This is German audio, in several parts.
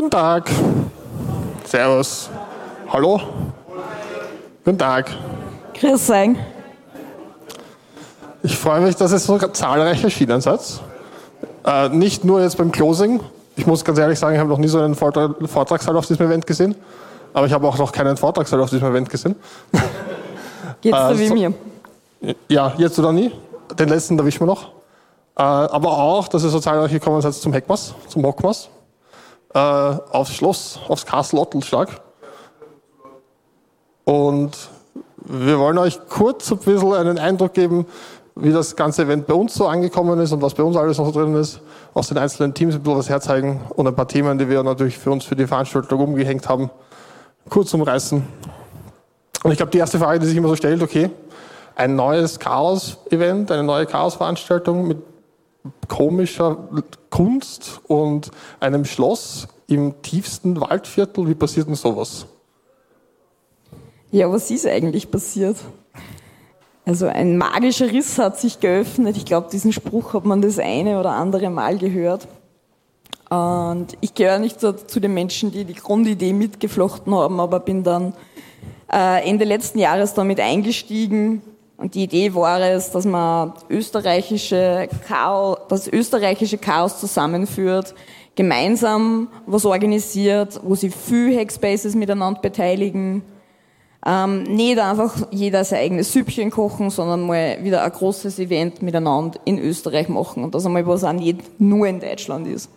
Guten Tag. Servus. Hallo. Guten Tag. Grüß euch. Ich freue mich, dass ihr so zahlreich erschienen seid. Nicht nur jetzt beim Closing. Ich muss ganz ehrlich sagen, ich habe noch nie so einen Vortragssaal auf diesem Event gesehen. Aber ich habe auch noch keinen Vortragssaal auf diesem Event gesehen. Geht's dir wie mir? Ja, jetzt oder nie. Den letzten erwischen wir noch. Aber auch, dass ihr so zahlreich gekommen seid zum Heckmas, zum Hockmas. Aufs Schloss, aufs Castle Ottelschlag. Und wir wollen euch kurz ein bisschen einen Eindruck geben, wie das ganze Event bei uns so angekommen ist und was bei uns alles noch so drin ist. Aus den einzelnen Teams ein bisschen was herzeigen und ein paar Themen, die wir natürlich für uns für die Veranstaltung umgehängt haben, kurz umreißen. Und ich glaube, die erste Frage, die sich immer so stellt, okay, ein neues Chaos-Event, eine neue Chaos-Veranstaltung mit komischer Kunst und einem Schloss im tiefsten Waldviertel. Wie passiert denn sowas? Ja, was ist eigentlich passiert? Also ein magischer Riss hat sich geöffnet. Ich glaube, diesen Spruch hat man das eine oder andere Mal gehört. Und ich gehöre nicht zu den Menschen, die die Grundidee mitgeflochten haben, aber bin dann Ende letzten Jahres damit eingestiegen. Und die Idee war es, dass man das österreichische Chaos zusammenführt, gemeinsam was organisiert, wo sich viele Hackspaces miteinander beteiligen. Nicht einfach jeder sein eigenes Süppchen kochen, sondern mal wieder ein großes Event miteinander in Österreich machen. Und das einmal, was auch nicht nur in Deutschland ist.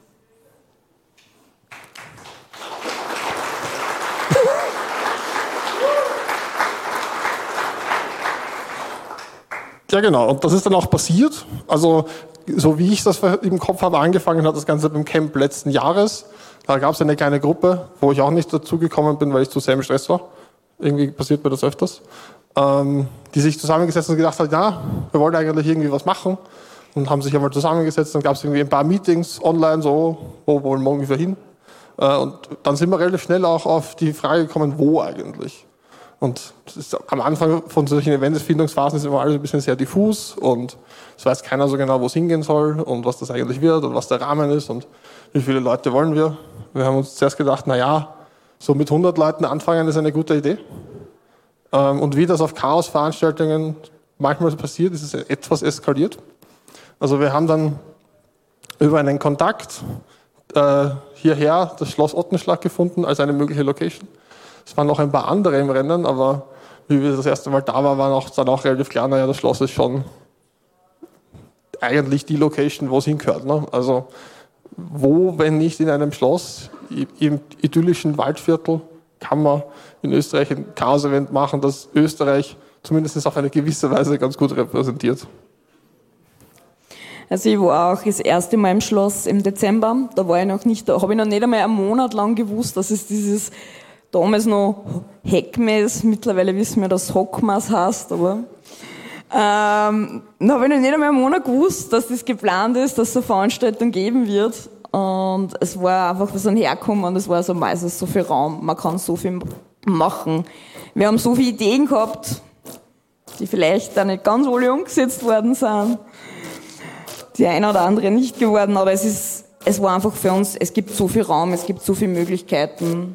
Ja, genau. Und das ist dann auch passiert. Also, so wie ich das im Kopf habe, angefangen hat das Ganze beim Camp letzten Jahres. Da gab es eine kleine Gruppe, wo ich auch nicht dazugekommen bin, weil ich zu sehr im Stress war. Irgendwie passiert mir das öfters. Die sich zusammengesetzt und gedacht hat, ja, wir wollen eigentlich irgendwie was machen. Und haben sich einmal zusammengesetzt. Dann gab es irgendwie ein paar Meetings online, so, wo wollen wir ungefähr hin. Und dann sind wir relativ schnell auch auf die Frage gekommen, wo eigentlich. Und das ist, am Anfang von solchen Eventfindungsphasen ist immer alles ein bisschen sehr diffus und es weiß keiner so genau, wo es hingehen soll und was das eigentlich wird und was der Rahmen ist und wie viele Leute wollen wir. Wir haben uns zuerst gedacht, so mit 100 Leuten anfangen ist eine gute Idee. Und wie das auf Chaos-Veranstaltungen manchmal passiert, ist es etwas eskaliert. Also wir haben dann über einen Kontakt hierher das Schloss Ottenschlag gefunden als eine mögliche Location. Es waren noch ein paar andere im Rennen, aber wie wir das erste Mal da waren, war dann auch relativ klar, das Schloss ist schon eigentlich die Location, wo es hingehört. Ne? Also wo, wenn nicht in einem Schloss, im idyllischen Waldviertel, kann man in Österreich ein Chaos-Event machen, das Österreich zumindest auf eine gewisse Weise ganz gut repräsentiert. Also ich war auch das erste Mal im Schloss im Dezember, da war ich noch nicht da, habe ich noch nicht einmal einen Monat lang gewusst, dass es dieses damals noch Heckmas, mittlerweile wissen wir, dass Hockmas heißt, aber da habe ich noch nicht einmal einen Monat gewusst, dass das geplant ist, dass es eine Veranstaltung geben wird. Und es war einfach, wir sind hergekommen und es war so meistens so viel Raum, man kann so viel machen. Wir haben so viele Ideen gehabt, die vielleicht da nicht ganz alle umgesetzt worden sind, die eine oder andere nicht geworden, aber es war einfach für uns, es gibt so viel Raum, es gibt so viele Möglichkeiten.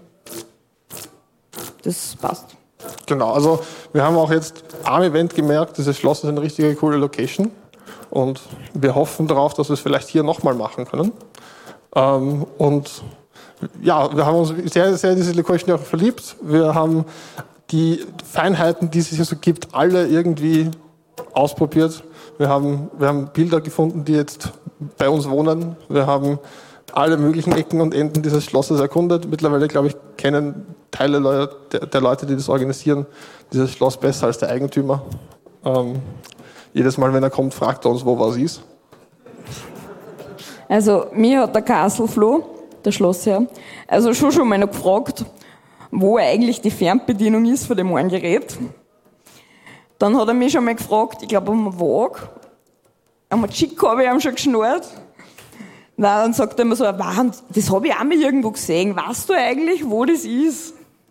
Das passt. Genau, also wir haben auch jetzt am Event gemerkt, dieses Schloss ist eine richtige coole Location und wir hoffen darauf, dass wir es vielleicht hier nochmal machen können. Und ja, wir haben uns sehr, sehr in diese Location auch verliebt. Wir haben die Feinheiten, die es hier so gibt, alle irgendwie ausprobiert. Wir haben Bilder gefunden, die jetzt bei uns wohnen. Wir haben alle möglichen Ecken und Enden dieses Schlosses erkundet. Mittlerweile, glaube ich, kennen Teile der Leute, die das organisieren, dieses Schloss besser als der Eigentümer. Jedes Mal, wenn er kommt, fragt er uns, wo was ist. Also, mir hat der Castle Flo, der Schlossherr, also schon mal noch gefragt, wo eigentlich die Fernbedienung ist von dem einen Gerät. Dann hat er mich schon mal gefragt, ich glaube, um einen Wagen. Am Chick habe ich ihm schon geschnurrt. Dann sagt er immer so, das habe ich auch mal irgendwo gesehen. Weißt du eigentlich, wo das ist?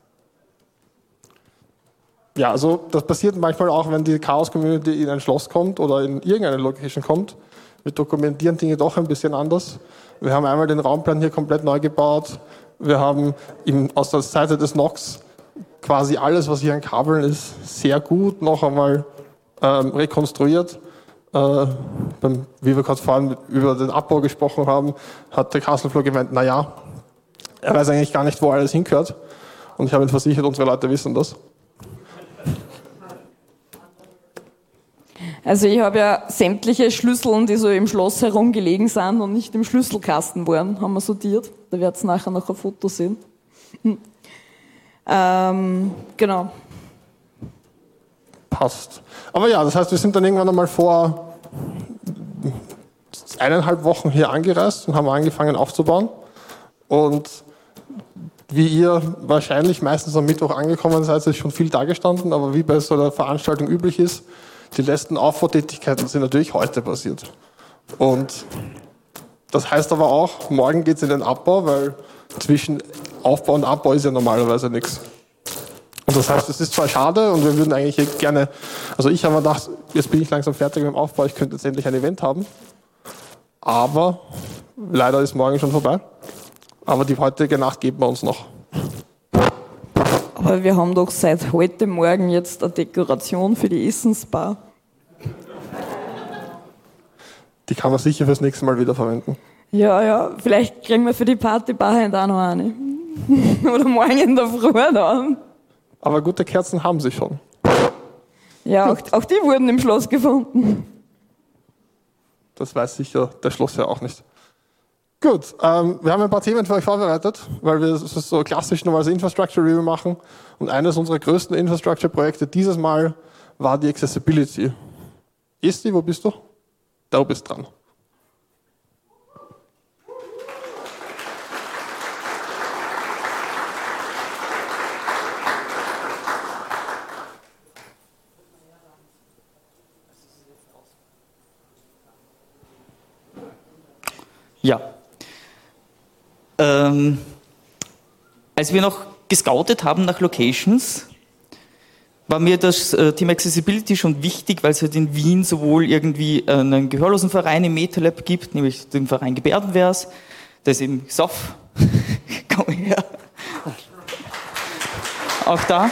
Ja, also das passiert manchmal auch, wenn die Chaos-Community in ein Schloss kommt oder in irgendeine Location kommt. Wir dokumentieren Dinge doch ein bisschen anders. Wir haben einmal den Raumplan hier komplett neu gebaut. Wir haben aus der Seite des NOx quasi alles, was hier an Kabeln ist, sehr gut noch einmal rekonstruiert. Wie wir gerade vorhin über den Abbau gesprochen haben, hat der Kasselfloh gemeint, naja, er weiß eigentlich gar nicht, wo alles hingehört. Und ich habe ihn versichert, unsere Leute wissen das. Also ich habe ja sämtliche Schlüsseln, die so im Schloss herumgelegen sind und nicht im Schlüsselkasten waren, haben wir sortiert. Da werdet ihr nachher noch ein Foto sehen. Genau. Passt. Aber ja, das heißt, wir sind dann irgendwann einmal vor 1,5 Wochen hier angereist und haben angefangen aufzubauen. Und wie ihr wahrscheinlich meistens am Mittwoch angekommen seid, ist schon viel da gestanden, aber wie bei so einer Veranstaltung üblich ist, die letzten Aufbautätigkeiten sind natürlich heute passiert. Und das heißt aber auch, morgen geht es in den Abbau, weil zwischen Aufbau und Abbau ist ja normalerweise nichts. Und das heißt, es ist zwar schade und wir würden eigentlich gerne, also ich habe mir gedacht, jetzt bin ich langsam fertig mit dem Aufbau, ich könnte jetzt endlich ein Event haben. Aber leider ist morgen schon vorbei. Aber die heutige Nacht geben wir uns noch. Aber wir haben doch seit heute Morgen jetzt eine Dekoration für die Essensbar. Die kann man sicher fürs nächste Mal wieder verwenden. Ja, vielleicht kriegen wir für die Partybar heute auch noch eine. Oder morgen in der Früh dann. Aber gute Kerzen haben sie schon. Ja, auch die wurden im Schloss gefunden. Das weiß sicher der Schloss ja auch nicht. Gut, wir haben ein paar Themen für euch vorbereitet, weil wir es so klassisch nochmal als Infrastructure Review machen. Und eines unserer größten Infrastructure-Projekte dieses Mal war die Accessibility. Esti, wo bist du? Da bist dran. Ja. Als wir noch gescoutet haben nach Locations, war mir das Thema Accessibility schon wichtig, weil es halt in Wien sowohl irgendwie einen Gehörlosenverein im MetaLab gibt, nämlich den Verein Gebärdenvers, der ist eben SOF, komm her, auch da.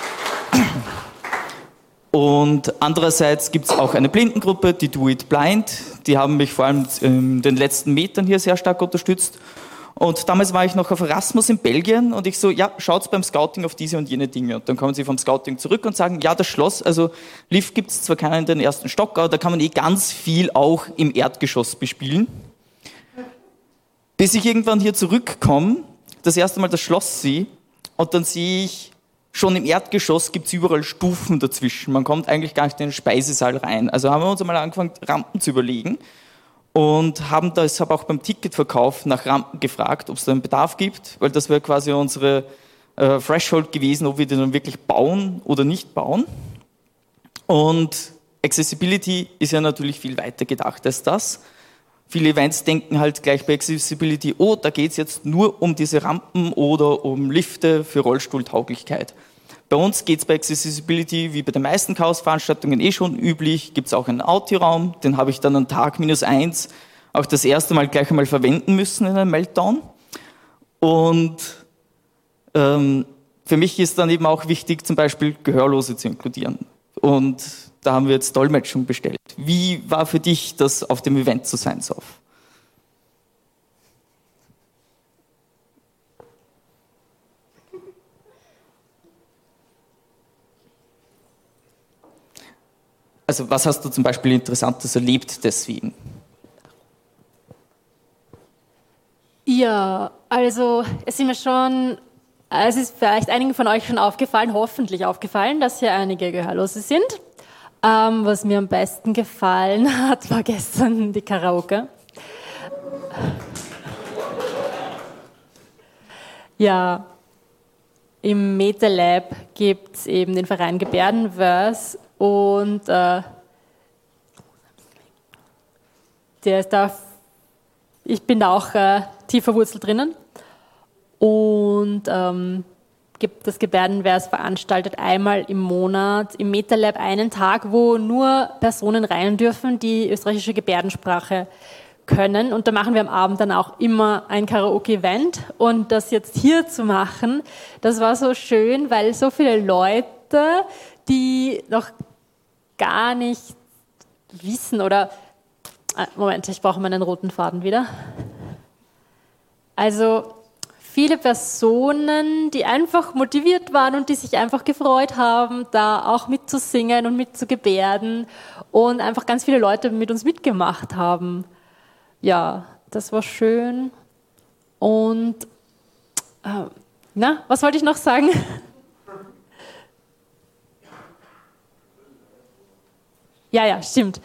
Und andererseits gibt es auch eine Blindengruppe, die Do It Blind, die haben mich vor allem in den letzten Metern hier sehr stark unterstützt. Und damals war ich noch auf Erasmus in Belgien und ich so, ja, schaut beim Scouting auf diese und jene Dinge. Und dann kommen sie vom Scouting zurück und sagen, ja, das Schloss, also Lift gibt es zwar keinen in den ersten Stock, aber da kann man ganz viel auch im Erdgeschoss bespielen. Bis ich irgendwann hier zurückkomme, das erste Mal das Schloss sehe und dann sehe ich, schon im Erdgeschoss gibt es überall Stufen dazwischen. Man kommt eigentlich gar nicht in den Speisesaal rein. Also haben wir uns einmal angefangen, Rampen zu überlegen. Und haben deshalb auch beim Ticketverkauf nach Rampen gefragt, ob es da einen Bedarf gibt, weil das wäre quasi unsere Threshold gewesen, ob wir die dann wirklich bauen oder nicht bauen. Und Accessibility ist ja natürlich viel weiter gedacht als das. Viele Events denken halt gleich bei Accessibility, oh, da geht es jetzt nur um diese Rampen oder um Lifte für Rollstuhltauglichkeit. Bei uns geht es bei Accessibility, wie bei den meisten Chaos-Veranstaltungen schon üblich, gibt es auch einen Audi-Raum, den habe ich dann an Tag -1 auch das erste Mal gleich einmal verwenden müssen in einem Meltdown. Und für mich ist dann eben auch wichtig, zum Beispiel Gehörlose zu inkludieren. Und da haben wir jetzt Dolmetschung bestellt. Wie war für dich das, auf dem Event zu sein, Sof? Also was hast du zum Beispiel Interessantes erlebt deswegen? Ja, also es ist vielleicht einigen von euch schon aufgefallen, hoffentlich aufgefallen, dass hier einige Gehörlose sind. Was mir am besten gefallen hat, war gestern die Karaoke. Ja, im MetaLab gibt es eben den Verein Gebärdenvers und ich bin da auch tief verwurzelt drinnen. Und das Gebärdenvers veranstaltet einmal im Monat im MetaLab einen Tag, wo nur Personen rein dürfen, die österreichische Gebärdensprache können. Und da machen wir am Abend dann auch immer ein Karaoke-Event. Und das jetzt hier zu machen, das war so schön, weil so viele Leute, die noch gar nicht wissen oder... Moment, ich brauche meinen roten Faden wieder. Also viele Personen, die einfach motiviert waren und die sich einfach gefreut haben, da auch mitzusingen und mitzugebärden und einfach ganz viele Leute mit uns mitgemacht haben. Ja, das war schön. Und, was wollte ich noch sagen? Ja, stimmt.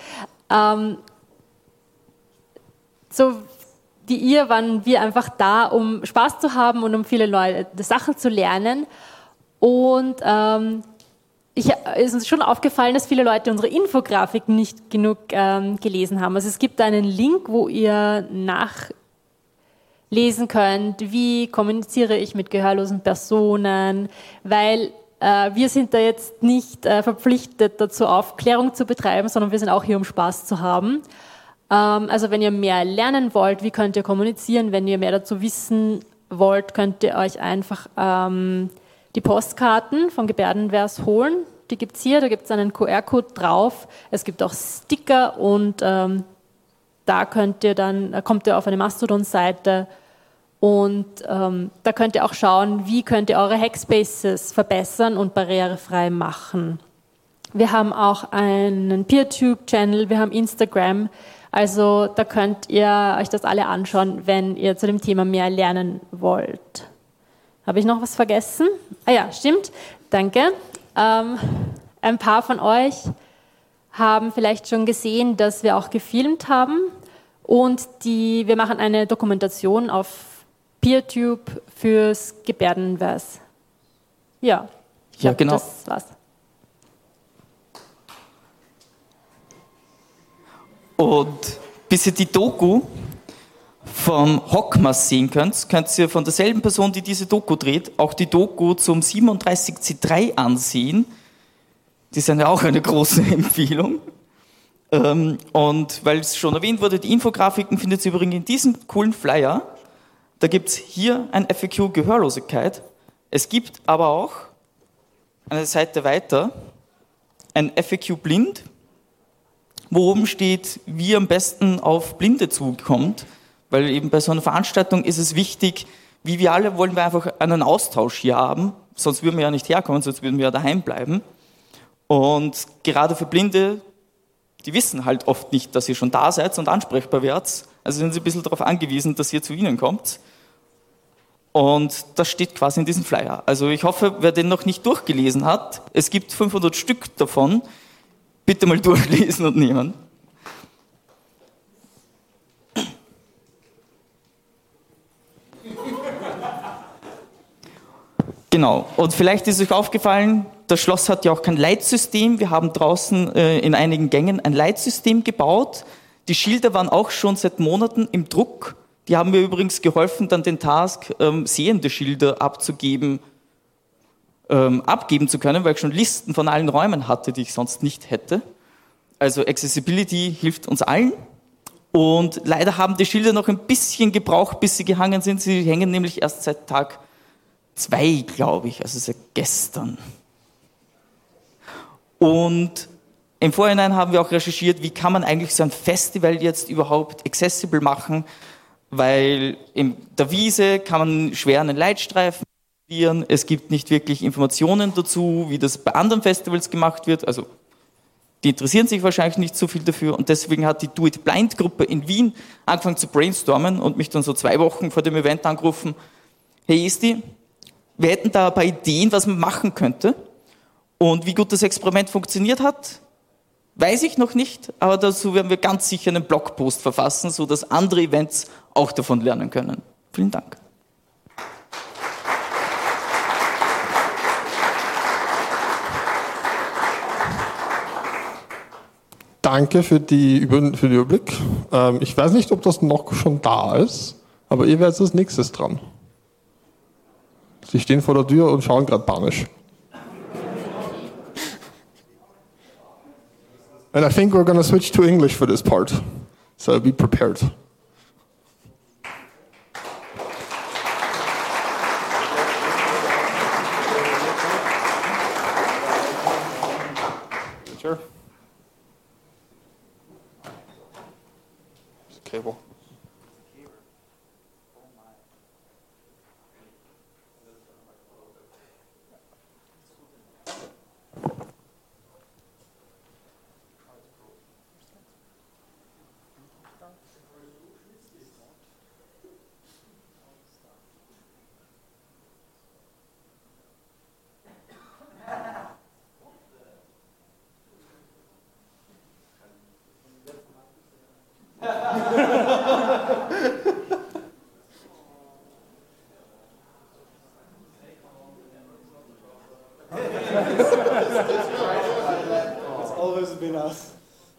So wie ihr waren wir einfach da, um Spaß zu haben und um viele Leute Sachen zu lernen. Und es ist uns schon aufgefallen, dass viele Leute unsere Infografiken nicht genug gelesen haben. Also es gibt einen Link, wo ihr nachlesen könnt, wie kommuniziere ich mit gehörlosen Personen, weil wir sind da jetzt nicht verpflichtet dazu, Aufklärung zu betreiben, sondern wir sind auch hier, um Spaß zu haben. Also wenn ihr mehr lernen wollt, wie könnt ihr kommunizieren, wenn ihr mehr dazu wissen wollt, könnt ihr euch einfach die Postkarten von Gebärdenvers holen. Die gibt es hier, da gibt es einen QR-Code drauf. Es gibt auch Sticker und da kommt ihr auf eine Mastodon-Seite und da könnt ihr auch schauen, wie könnt ihr eure Hackspaces verbessern und barrierefrei machen. Wir haben auch einen PeerTube-Channel, wir haben Instagram. Also da könnt ihr euch das alle anschauen, wenn ihr zu dem Thema mehr lernen wollt. Habe ich noch was vergessen? Ah ja, stimmt. Danke. Ein paar von euch haben vielleicht schon gesehen, dass wir auch gefilmt haben. Und wir machen eine Dokumentation auf PeerTube fürs Gebärdenvers. Ja, genau. Das war's. Und bis ihr die Doku vom Hockmas sehen könnt ihr von derselben Person, die diese Doku dreht, auch die Doku zum 37C3 ansehen. Die sind ja auch eine große Empfehlung. Und weil es schon erwähnt wurde, die Infografiken findet ihr übrigens in diesem coolen Flyer. Da gibt es hier ein FAQ Gehörlosigkeit. Es gibt aber auch eine Seite weiter ein FAQ Blind, wo oben steht, wie ihr am besten auf Blinde zukommt, weil eben bei so einer Veranstaltung ist es wichtig, wie wir alle wollen wir einfach einen Austausch hier haben, sonst würden wir ja nicht herkommen, sonst würden wir ja daheim bleiben. Und gerade für Blinde, die wissen halt oft nicht, dass ihr schon da seid und ansprechbar werdet, also sind sie ein bisschen darauf angewiesen, dass ihr zu ihnen kommt. Und das steht quasi in diesem Flyer. Also ich hoffe, wer den noch nicht durchgelesen hat, es gibt 500 Stück davon, bitte mal durchlesen und nehmen. Genau, und vielleicht ist euch aufgefallen, das Schloss hat ja auch kein Leitsystem. Wir haben draußen in einigen Gängen ein Leitsystem gebaut. Die Schilder waren auch schon seit Monaten im Druck. Die haben mir übrigens geholfen, dann den Task, sehende Schilder abgeben zu können, weil ich schon Listen von allen Räumen hatte, die ich sonst nicht hätte. Also Accessibility hilft uns allen. Und leider haben die Schilder noch ein bisschen gebraucht, bis sie gehangen sind. Sie hängen nämlich erst seit Tag 2, glaube ich, also seit gestern. Und im Vorhinein haben wir auch recherchiert, wie kann man eigentlich so ein Festival jetzt überhaupt accessible machen, weil in der Wiese kann man schwer einen Leitstreifen produzieren, es gibt nicht wirklich Informationen dazu, wie das bei anderen Festivals gemacht wird, also die interessieren sich wahrscheinlich nicht so viel dafür und deswegen hat die Do It Blind Gruppe in Wien angefangen zu brainstormen und mich dann so 2 Wochen vor dem Event angerufen, hey Esti, wir hätten da ein paar Ideen, was man machen könnte und wie gut das Experiment funktioniert hat, weiß ich noch nicht, aber dazu werden wir ganz sicher einen Blogpost verfassen, sodass andere Events auch davon lernen können. Vielen Dank. Danke für den Überblick. Ich weiß nicht, ob das noch schon da ist, aber ihr werdet als nächstes dran. Sie stehen vor der Tür und schauen gerade panisch. And I think we're going to switch to English for this part. So be prepared. Sure. Cable. It's always been us.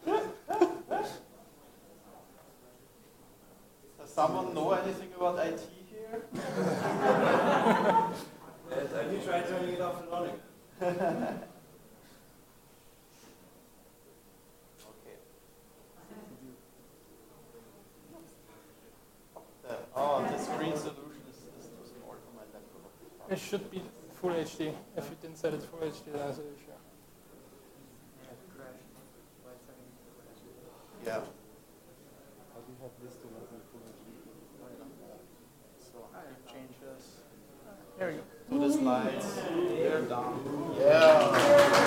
Does someone know anything about IT here? Have you tried turning it off and on again? Oh, the screen solution is too small for my laptop. It should be full HD. If you didn't set it full HD, that's an issue. Yeah. So I change this. There we go. To the slides. They're done. Yeah.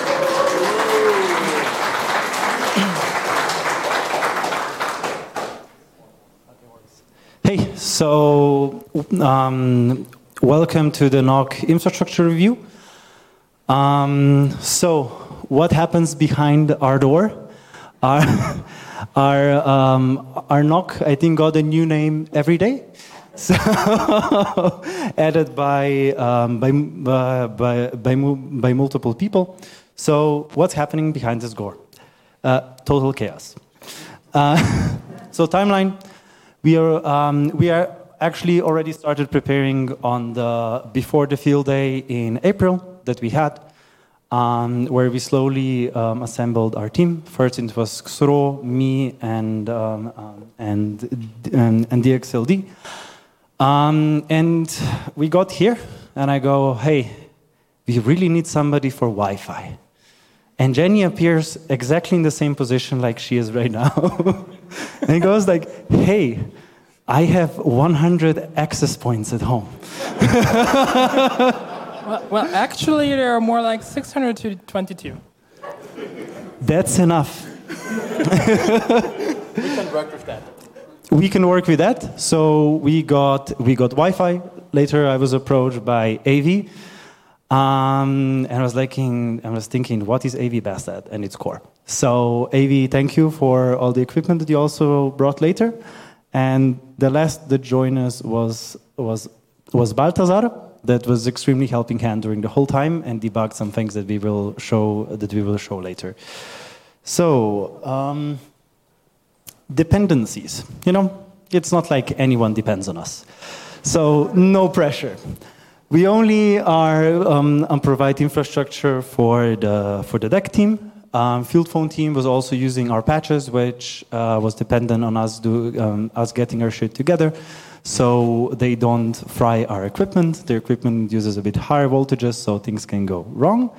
Hey, so welcome to the NOC infrastructure review. So what happens behind our door? Our NOC, I think, got a new name every day. So added by multiple people. So what's happening behind this door? Total chaos. So timeline. We are actually already started preparing on before the field day in April that we had, where we slowly assembled our team. First it was Xro, me, and DXLD, and we got here, and I go, hey, we really need somebody for Wi-Fi. And Jenny appears exactly in the same position like she is right now. And he goes like, hey, I have 100 access points at home. Well, actually, there are more like 622. That's enough. We can work with that. We can work with that. So we got Wi-Fi. Later, I was approached by AV. And I was thinking, what is AV best at? And it's core. So AV, thank you for all the equipment that you also brought later. And the last that joined us was Balthazar, that was extremely helping hand during the whole time and debugged some things that we will show later. So dependencies, it's not like anyone depends on us. So no pressure. We only are provide infrastructure for the deck team. Field phone team was also using our patches, which was dependent on us getting our shit together, so they don't fry our equipment. Their equipment uses a bit higher voltages, so things can go wrong.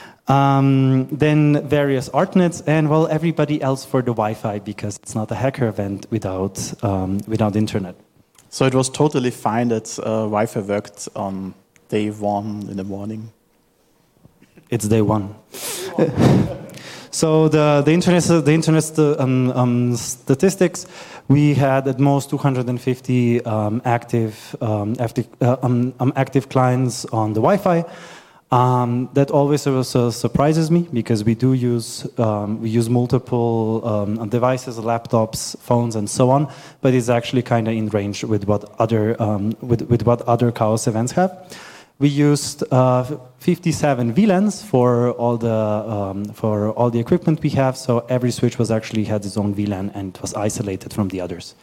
Then various ArtNets, and well, everybody else for the Wi-Fi, because it's not a hacker event without internet. So it was totally fine that Wi-Fi worked on day 1 in the morning. It's day 1. So the internet statistics, we had at most 250 active clients on the Wi-Fi. That always surprises me, because we use multiple devices, laptops, phones, and so on. But it's actually kind of in range with what other Chaos events have. We used 57 VLANs for all the equipment we have. So every switch actually had its own VLAN and was isolated from the others.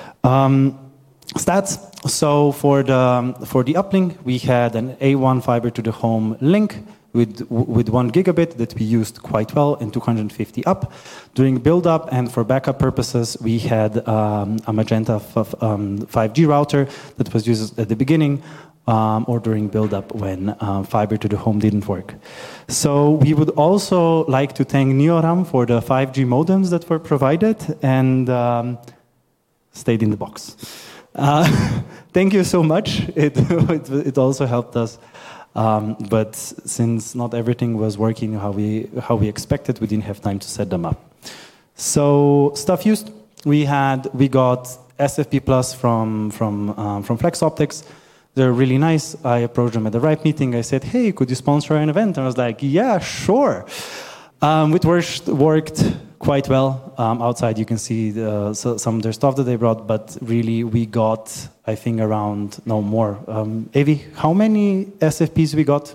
Stats. So for the uplink, we had an A1 fiber to the home link with 1 gigabit that we used quite well, and 250 up. During build up and for backup purposes, we had a Magenta 5G router that was used at the beginning. or during build-up when fiber to the home didn't work. So we would also like to thank Neoram for the 5G modems that were provided and stayed in the box. Thank you so much. It also helped us. But since not everything was working how we expected, we didn't have time to set them up. So stuff used, we got SFP Plus from Flex Optics. They're really nice. I approached them at the RIPE meeting. I said, "Hey, could you sponsor an event?" And I was like, "Yeah, sure." It worked quite well. Outside, you can see some of their stuff that they brought, but really, we got, I think, around more. Avi, how many SFPs we got?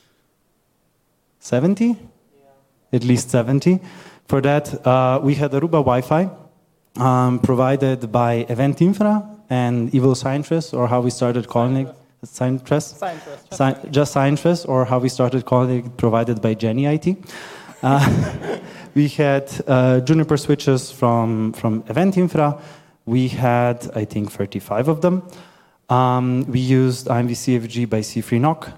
70? Yeah. At least 70. For that, we had Aruba Wi-Fi provided by Event Infra and Evil Signtress, or how we started calling it. Signtress? Just Signtress, or how we started calling it, provided by Jenny IT. We had Juniper switches from Event Infra. We had, I think, 35 of them. We used IMV-CFG by C3NOC,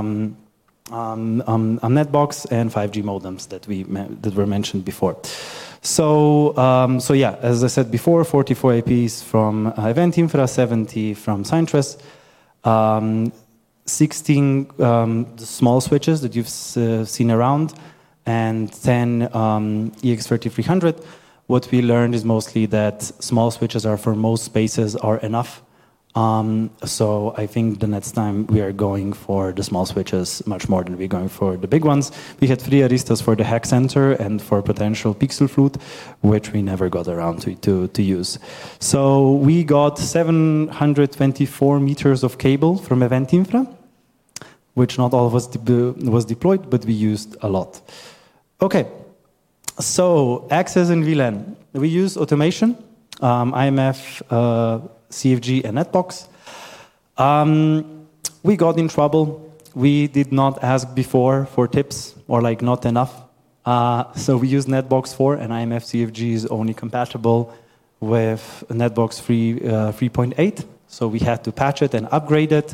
Netbox, and 5G modems that were mentioned before. So yeah, as I said before, 44 APs from Event Infra, 70 from Signtress, 16 the small switches that you've seen around, and 10 EX3300. What we learned is mostly that small switches are for most spaces are enough. So I think the next time we are going for the small switches much more than we're going for the big ones. We had 3 Aristas for the hack center and for potential pixel flute, which we never got around to use. So we got 724 meters of cable from Event Infra, which not all of us was deployed, but we used a lot. Okay, so access and VLAN. We use automation, IMF, CFG, and Netbox. We got in trouble. We did not ask before for tips, or not enough. So we use Netbox 4, and IMF CFG is only compatible with Netbox 3.8. So we had to patch it and upgrade it.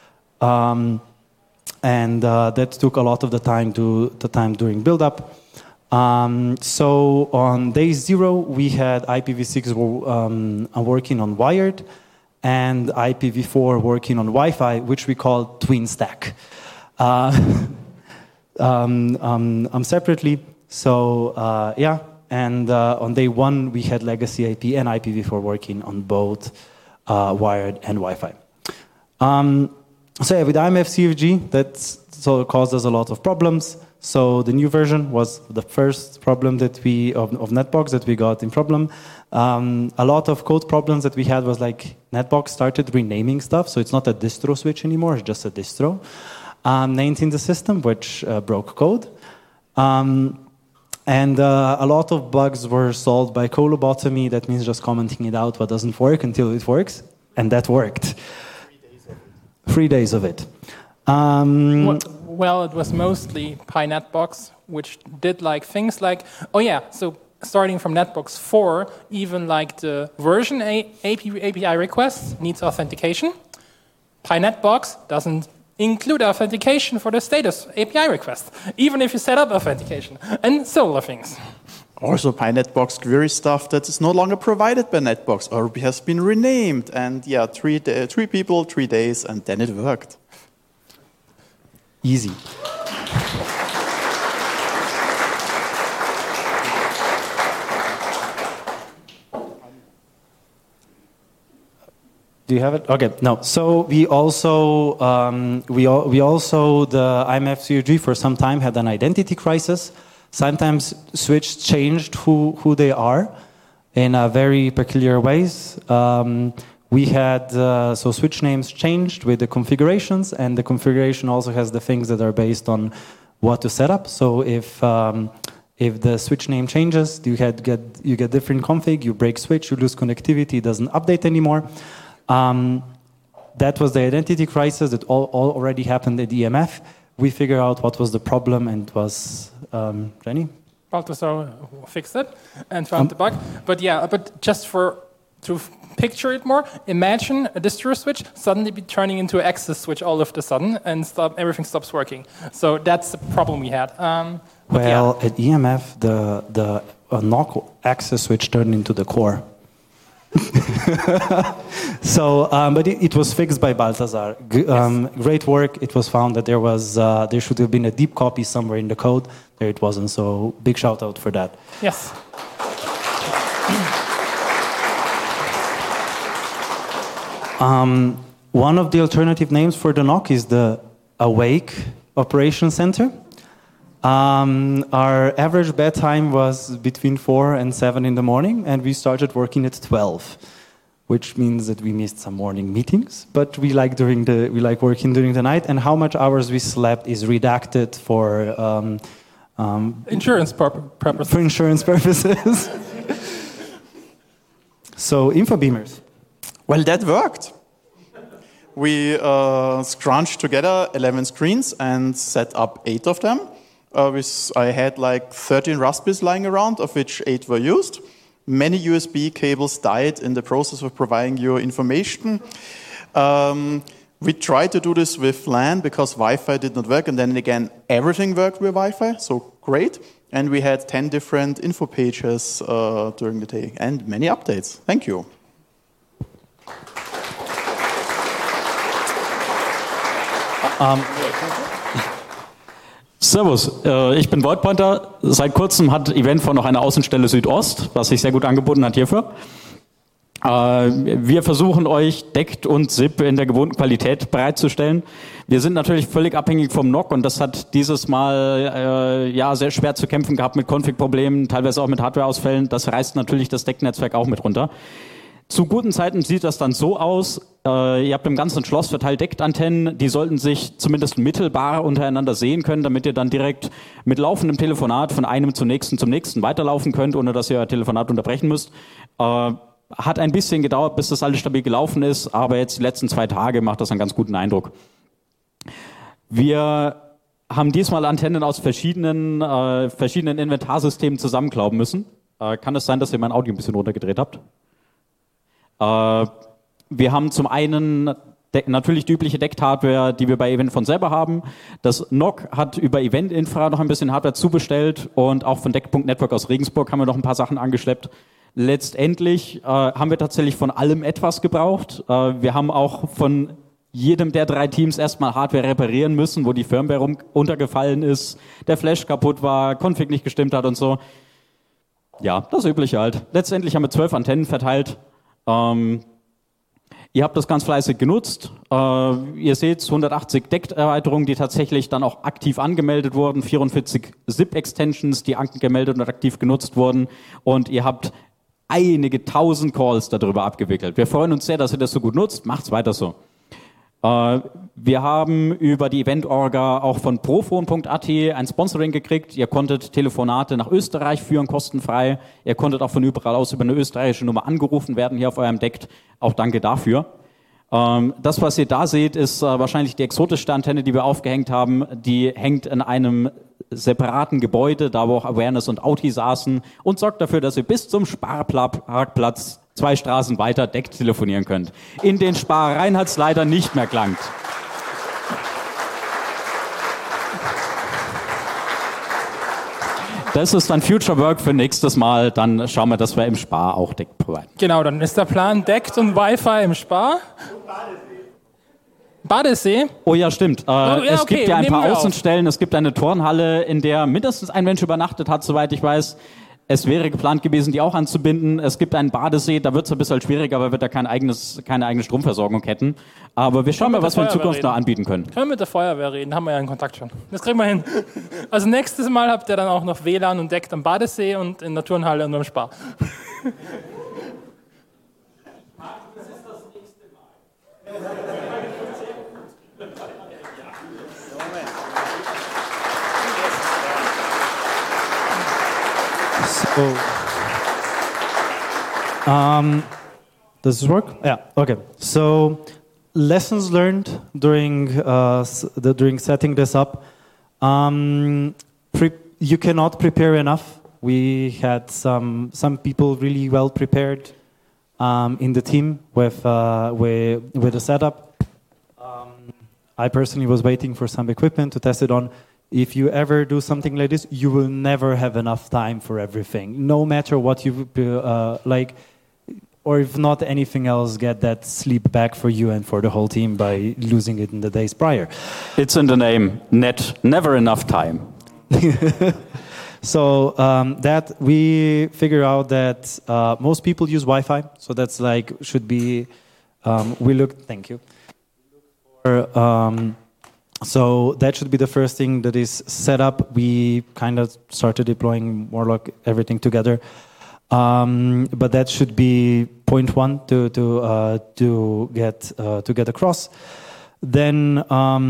And that took a lot of the time during build-up. So on day 0, we had IPv6 working on wired, and IPv4 working on Wi-Fi, which we call twin stack. Separately. So yeah, and on day 1, we had legacy IP and IPv4 working on both wired and Wi-Fi. So yeah, with IMF CFG, that caused us a lot of problems. So the new version was the first problem that of Netbox that we got in problem. A lot of code problems that we had was Netbox started renaming stuff, so it's not a distro switch anymore, it's just a distro named in the system, which broke code. And a lot of bugs were solved by colobotomy. That means just commenting it out what doesn't work until it works, and that worked. 3 days of it. Well, it was mostly PyNetbox, which did things so starting from Netbox 4, even the version API request needs authentication. PyNetbox doesn't include authentication for the status API request, even if you set up authentication, and similar things. Also, PyNetbox query stuff that is no longer provided by Netbox or has been renamed. And yeah, 3 people, 3 days, and then it worked. Easy. Do you have it? Okay, no. So we also the IMF CFG for some time had an identity crisis. Sometimes switch changed who they are in very peculiar ways. We had so switch names changed with the configurations, and the configuration also has the things that are based on what to set up. So if the switch name changes, you get different config. You break switch, you lose connectivity, it doesn't update anymore. That was the identity crisis that already happened at EMF. We figured out what was the problem, and it was Jenny. Balthasar fixed it and found the bug. But yeah, but just for to picture it more, imagine a distro switch suddenly be turning into an access switch all of a sudden, and everything stops working. So that's the problem we had. Well, at EMF, the NOC access switch turned into the core. So, but it was fixed by Balthazar. Great work. It was found that there should have been a deep copy somewhere in the code. There it wasn't. So, big shout out for that. Yes. One of the alternative names for the NOC is the Awake Operation Center. Our average bedtime was between 4 and 7 in the morning, and we started working at 12, which means that we missed some morning meetings. But we like working during the night, and how much hours we slept is redacted for insurance purposes. For insurance purposes. So, InfoBeamers. Well, that worked. We scrunched together 11 screens and set up 8 of them. I had like 13 Raspberries lying around, of which 8 were used. Many USB cables died in the process of providing you information. We tried to do this with LAN because Wi-Fi did not work, and then again, everything worked with Wi-Fi, so great. And we had 10 different info pages during the day, and many updates. Thank you. Servus, ich bin Voidpointer. Seit kurzem hat Eventful noch eine Außenstelle Südost, was sich sehr gut angeboten hat hierfür. Wir versuchen euch DECT und ZIP in der gewohnten Qualität bereitzustellen. Wir sind natürlich völlig abhängig vom NOC und das hat dieses Mal sehr schwer zu kämpfen gehabt mit Config-Problemen, teilweise auch mit Hardware-Ausfällen. Das reißt natürlich das DECT-Netzwerk auch mit runter. Zu guten Zeiten sieht das dann so aus, ihr habt im ganzen Schloss verteilt DECT-Antennen, die sollten sich zumindest mittelbar untereinander sehen können, damit ihr dann direkt mit laufendem Telefonat von einem zum nächsten weiterlaufen könnt, ohne dass ihr euer Telefonat unterbrechen müsst. Hat ein bisschen gedauert, bis das alles stabil gelaufen ist, aber jetzt die letzten 2 Tage macht das einen ganz guten Eindruck. Wir haben diesmal Antennen aus verschiedenen Inventarsystemen zusammenklauben müssen. Kann es sein, dass ihr mein Audio ein bisschen runtergedreht habt? Wir haben zum einen natürlich die übliche DECT-Hardware, die wir bei Eventful selber haben. Das NOC hat über Event-Infra noch ein bisschen Hardware zubestellt und auch von DECT.Network aus Regensburg haben wir noch ein paar Sachen angeschleppt. Letztendlich haben wir tatsächlich von allem etwas gebraucht. Wir haben auch von jedem der 3 Teams erstmal Hardware reparieren müssen, wo die Firmware untergefallen ist, der Flash kaputt war, Config nicht gestimmt hat und so. Ja, das Übliche halt. Letztendlich haben wir 12 Antennen verteilt. Ihr habt das ganz fleißig genutzt. Ihr seht 180 DECT-Erweiterungen, die tatsächlich dann auch aktiv angemeldet wurden, 44 ZIP-Extensions, die angemeldet und aktiv genutzt wurden. Und ihr habt einige tausend Calls darüber abgewickelt. Wir freuen uns sehr, dass ihr das so gut nutzt. Macht's weiter so. Wir haben über die Event-Orga auch von Profon.at ein Sponsoring gekriegt. Ihr konntet Telefonate nach Österreich führen, kostenfrei. Ihr konntet auch von überall aus über eine österreichische Nummer angerufen werden hier auf eurem DECT. Auch danke dafür. Das, was ihr da seht, ist wahrscheinlich die exotischste Antenne, die wir aufgehängt haben. Die hängt in einem separaten Gebäude, da wo auch Awareness und Auti saßen, und sorgt dafür, dass ihr bis zum Sparparkplatz 2 Straßen weiter DECT telefonieren könnt. In den Sparereien hat es leider nicht mehr gelangt. Das ist dann Future Work für nächstes Mal. Dann schauen wir, dass wir im Spar auch DECT providen. Genau, dann ist der Plan DECT und Wi-Fi im Spar. Badesee? Oh ja, stimmt. Es gibt ja ein paar Außenstellen. Es gibt eine Turnhalle, in der mindestens ein Mensch übernachtet hat, soweit ich weiß. Es wäre geplant gewesen, die auch anzubinden. Es gibt einen Badesee, da wird es ein bisschen schwieriger, weil wir da keine eigene Stromversorgung hätten. Aber wir schauen mal, was wir in Zukunft noch anbieten können. Können wir mit der Feuerwehr reden, haben wir ja einen Kontakt schon. Das kriegen wir hin. Also nächstes Mal habt ihr dann auch noch WLAN und DECT am Badesee und in der Turnhalle und am Spar. Das ist das nächste Mal. Does this work? Yeah. Okay. So, lessons learned during setting this up. You cannot prepare enough. We had some people really well prepared. in the team with the setup. I personally was waiting for some equipment to test it on. If you ever do something like this, you will never have enough time for everything. No matter what you like, or if not anything else, get that sleep back for you and for the whole team by losing it in the days prior. It's in the name, never enough time. So that we figure out that most people use Wi-Fi, so that's like should be. Thank you. So that should be the first thing that is set up. We kind of started deploying more like everything together, but that should be point one to get across. Then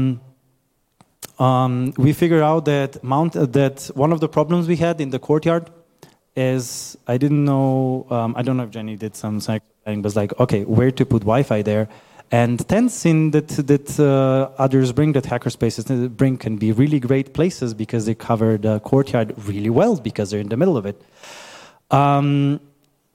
we figure out that one of the problems we had in the courtyard is I didn't know. I don't know if Jenny did some saying, but like okay, where to put Wi-Fi there. And tents that others bring, that hackerspaces bring, can be really great places because they cover the courtyard really well because they're in the middle of it. Our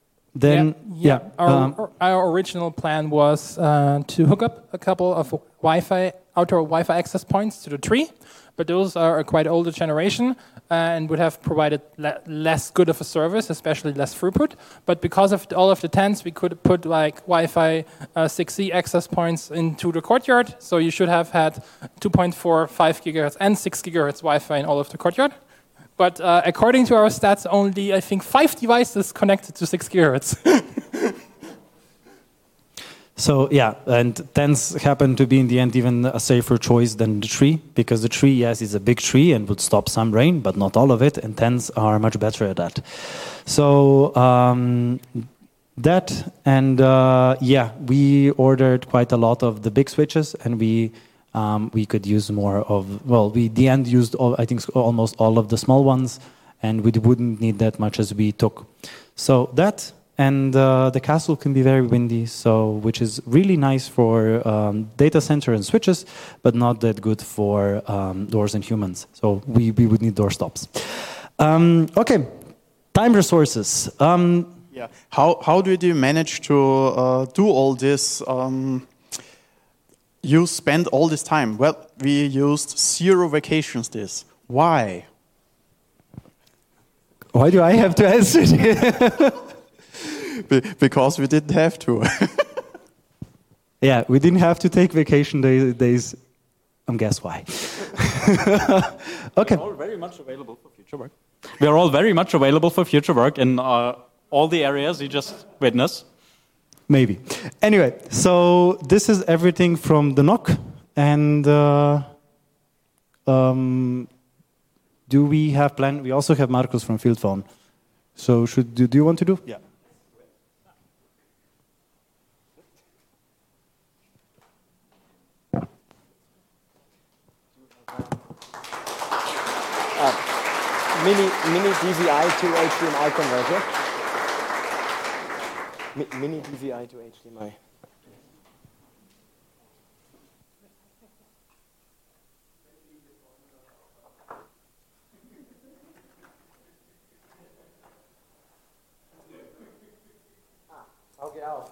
original plan was to hook up a couple of outdoor Wi-Fi access points to the tree, but those are a quite older generation and would have provided less good of a service, especially less throughput. But because of all of the tents, we could put like Wi-Fi 6E access points into the courtyard. So you should have had 2.4, 5 gigahertz and 6 gigahertz Wi-Fi in all of the courtyard. But according to our stats, only I think 5 devices connected to 6 gigahertz. So yeah, and tents happen to be in the end even a safer choice than the tree, because the tree, yes, is a big tree and would stop some rain, but not all of it, and tents are much better at that. So we ordered quite a lot of the big switches, and we could use more of, the end used almost all of the small ones, and we wouldn't need that much as we took. So that. And the castle can be very windy, which is really nice for data center and switches, but not that good for doors and humans. So we would need door stops. Okay, time resources. How did you manage to do all this? You spent all this time. Well, we used 0 vacations days. Why? Why do I have to answer it? Because we didn't have to. Yeah, we didn't have to take vacation days. Guess why? Okay. We're all very much available for future work. We are all very much available for future work in all the areas you just witnessed. Maybe. Anyway, so this is everything from the NOC. And do we have plan? We also have Marcus from Field Phone. So do you want to do? Yeah. Mini DVI to HDMI converter. Mini DVI to HDMI. Okay, out.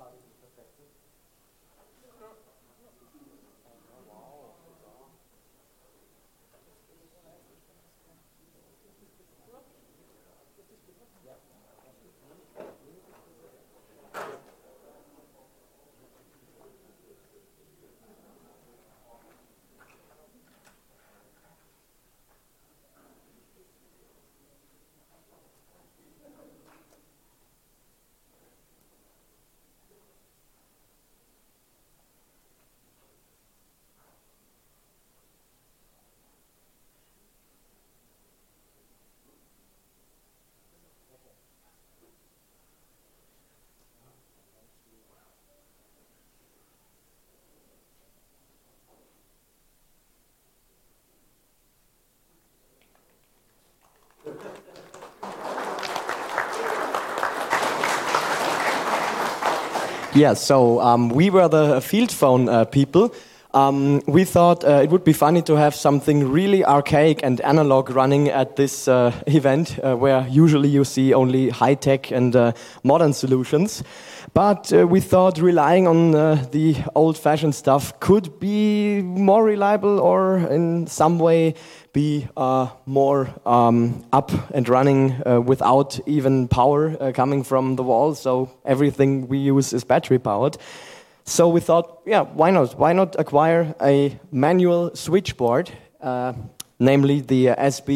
Yeah, so we were the Field Phone people. We thought it would be funny to have something really archaic and analog running at this event, where usually you see only high-tech and modern solutions. But we thought relying on the old-fashioned stuff could be more reliable or in some way be more up and running without even power coming from the wall. So everything we use is battery-powered. So we thought, yeah, why not? Why not acquire a manual switchboard, namely the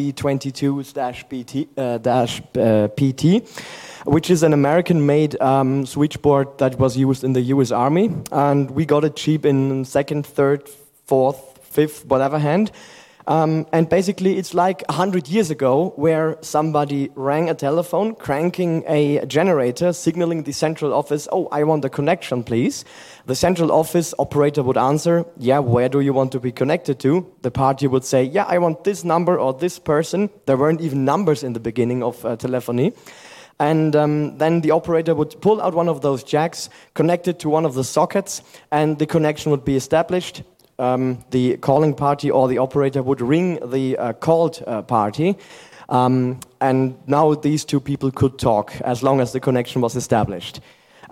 SB22-PT, which is an American-made switchboard that was used in the US Army. And we got it cheap in second, third, fourth, fifth, whatever hand. And basically, it's like 100 years ago, where somebody rang a telephone, cranking a generator, signaling the central office, "Oh, I want a connection, please." The central office operator would answer, "Yeah, where do you want to be connected to?" The party would say, "Yeah, I want this number or this person." There weren't even numbers in the beginning of telephony. And then the operator would pull out one of those jacks, connect it to one of the sockets, and the connection would be established. The calling party or the operator would ring the called party, and now these two people could talk as long as the connection was established.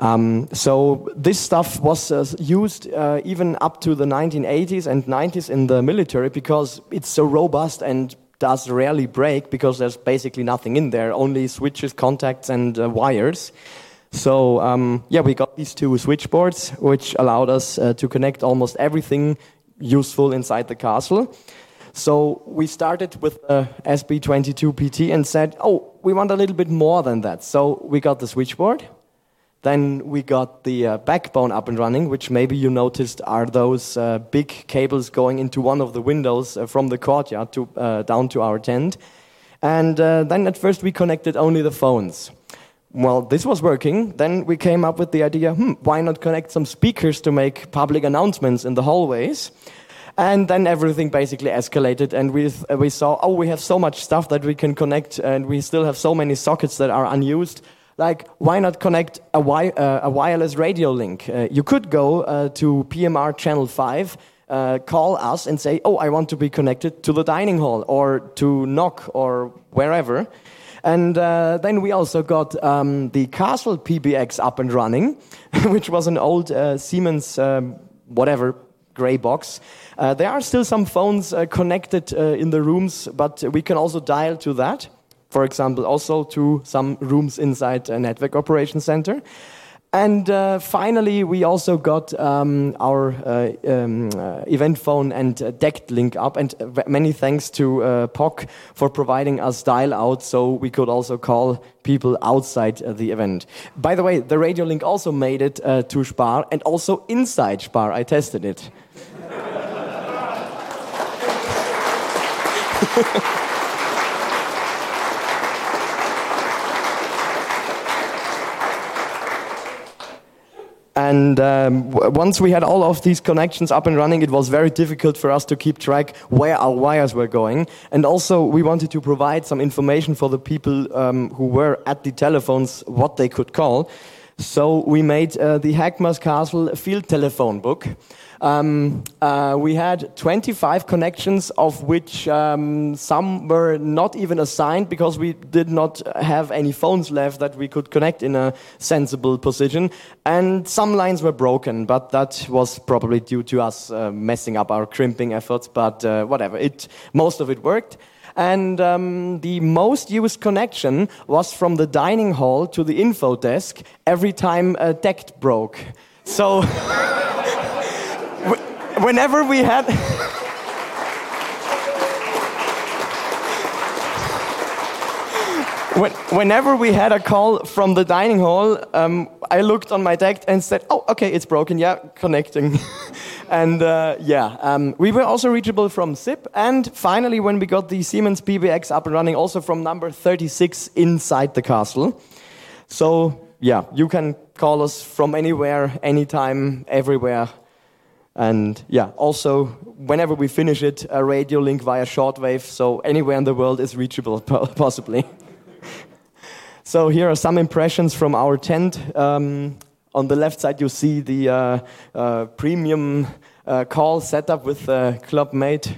So this stuff was used even up to the 1980s and 90s in the military because it's so robust and does rarely break because there's basically nothing in there, only switches, contacts, and wires. So yeah, we got these two switchboards, which allowed us to connect almost everything useful inside the castle. So we started with SB22PT and said, oh, we want a little bit more than that. So we got the switchboard. Then we got the backbone up and running, which maybe you noticed are those big cables going into one of the windows from the courtyard to down to our tent. And then at first we connected only the phones. Well, this was working. Then we came up with the idea, why not connect some speakers to make public announcements in the hallways? And then everything basically escalated, and we saw, oh, we have so much stuff that we can connect, and we still have so many sockets that are unused. Like, why not connect a wireless radio link? You could go to PMR Channel 5, call us and say, oh, I want to be connected to the dining hall, or to Knock, or wherever. And then we also got the Castle PBX up and running, which was an old Siemens whatever gray box. There are still some phones connected in the rooms, but we can also dial to that. For example, also to some rooms inside a network operation center. And finally, we also got our event phone and DECT link up, and many thanks to POC for providing us dial-out, so we could also call people outside the event. By the way, the radio link also made it to Spar, and also inside Spar. I tested it. And once we had all of these connections up and running, it was very difficult for us to keep track where our wires were going. And also, we wanted to provide some information for the people who were at the telephones, what they could call. So we made the Hackmas Castle field telephone book. We had 25 connections, of which some were not even assigned because we did not have any phones left that we could connect in a sensible position. And some lines were broken, but that was probably due to us messing up our crimping efforts. But whatever, most of it worked. And the most used connection was from the dining hall to the info desk every time a DECT broke. So whenever we had... Whenever we had a call from the dining hall, I looked on my DECT and said, oh, okay, it's broken, yeah, connecting. And we were also reachable from SIP. And finally, when we got the Siemens PBX up and running, also from number 36 inside the castle. So, yeah, you can call us from anywhere, anytime, everywhere. And yeah, also, whenever we finish it, a radio link via shortwave, so anywhere in the world is reachable, possibly. So here are some impressions from our tent. On the left side, you see the premium call set up with Club Mate.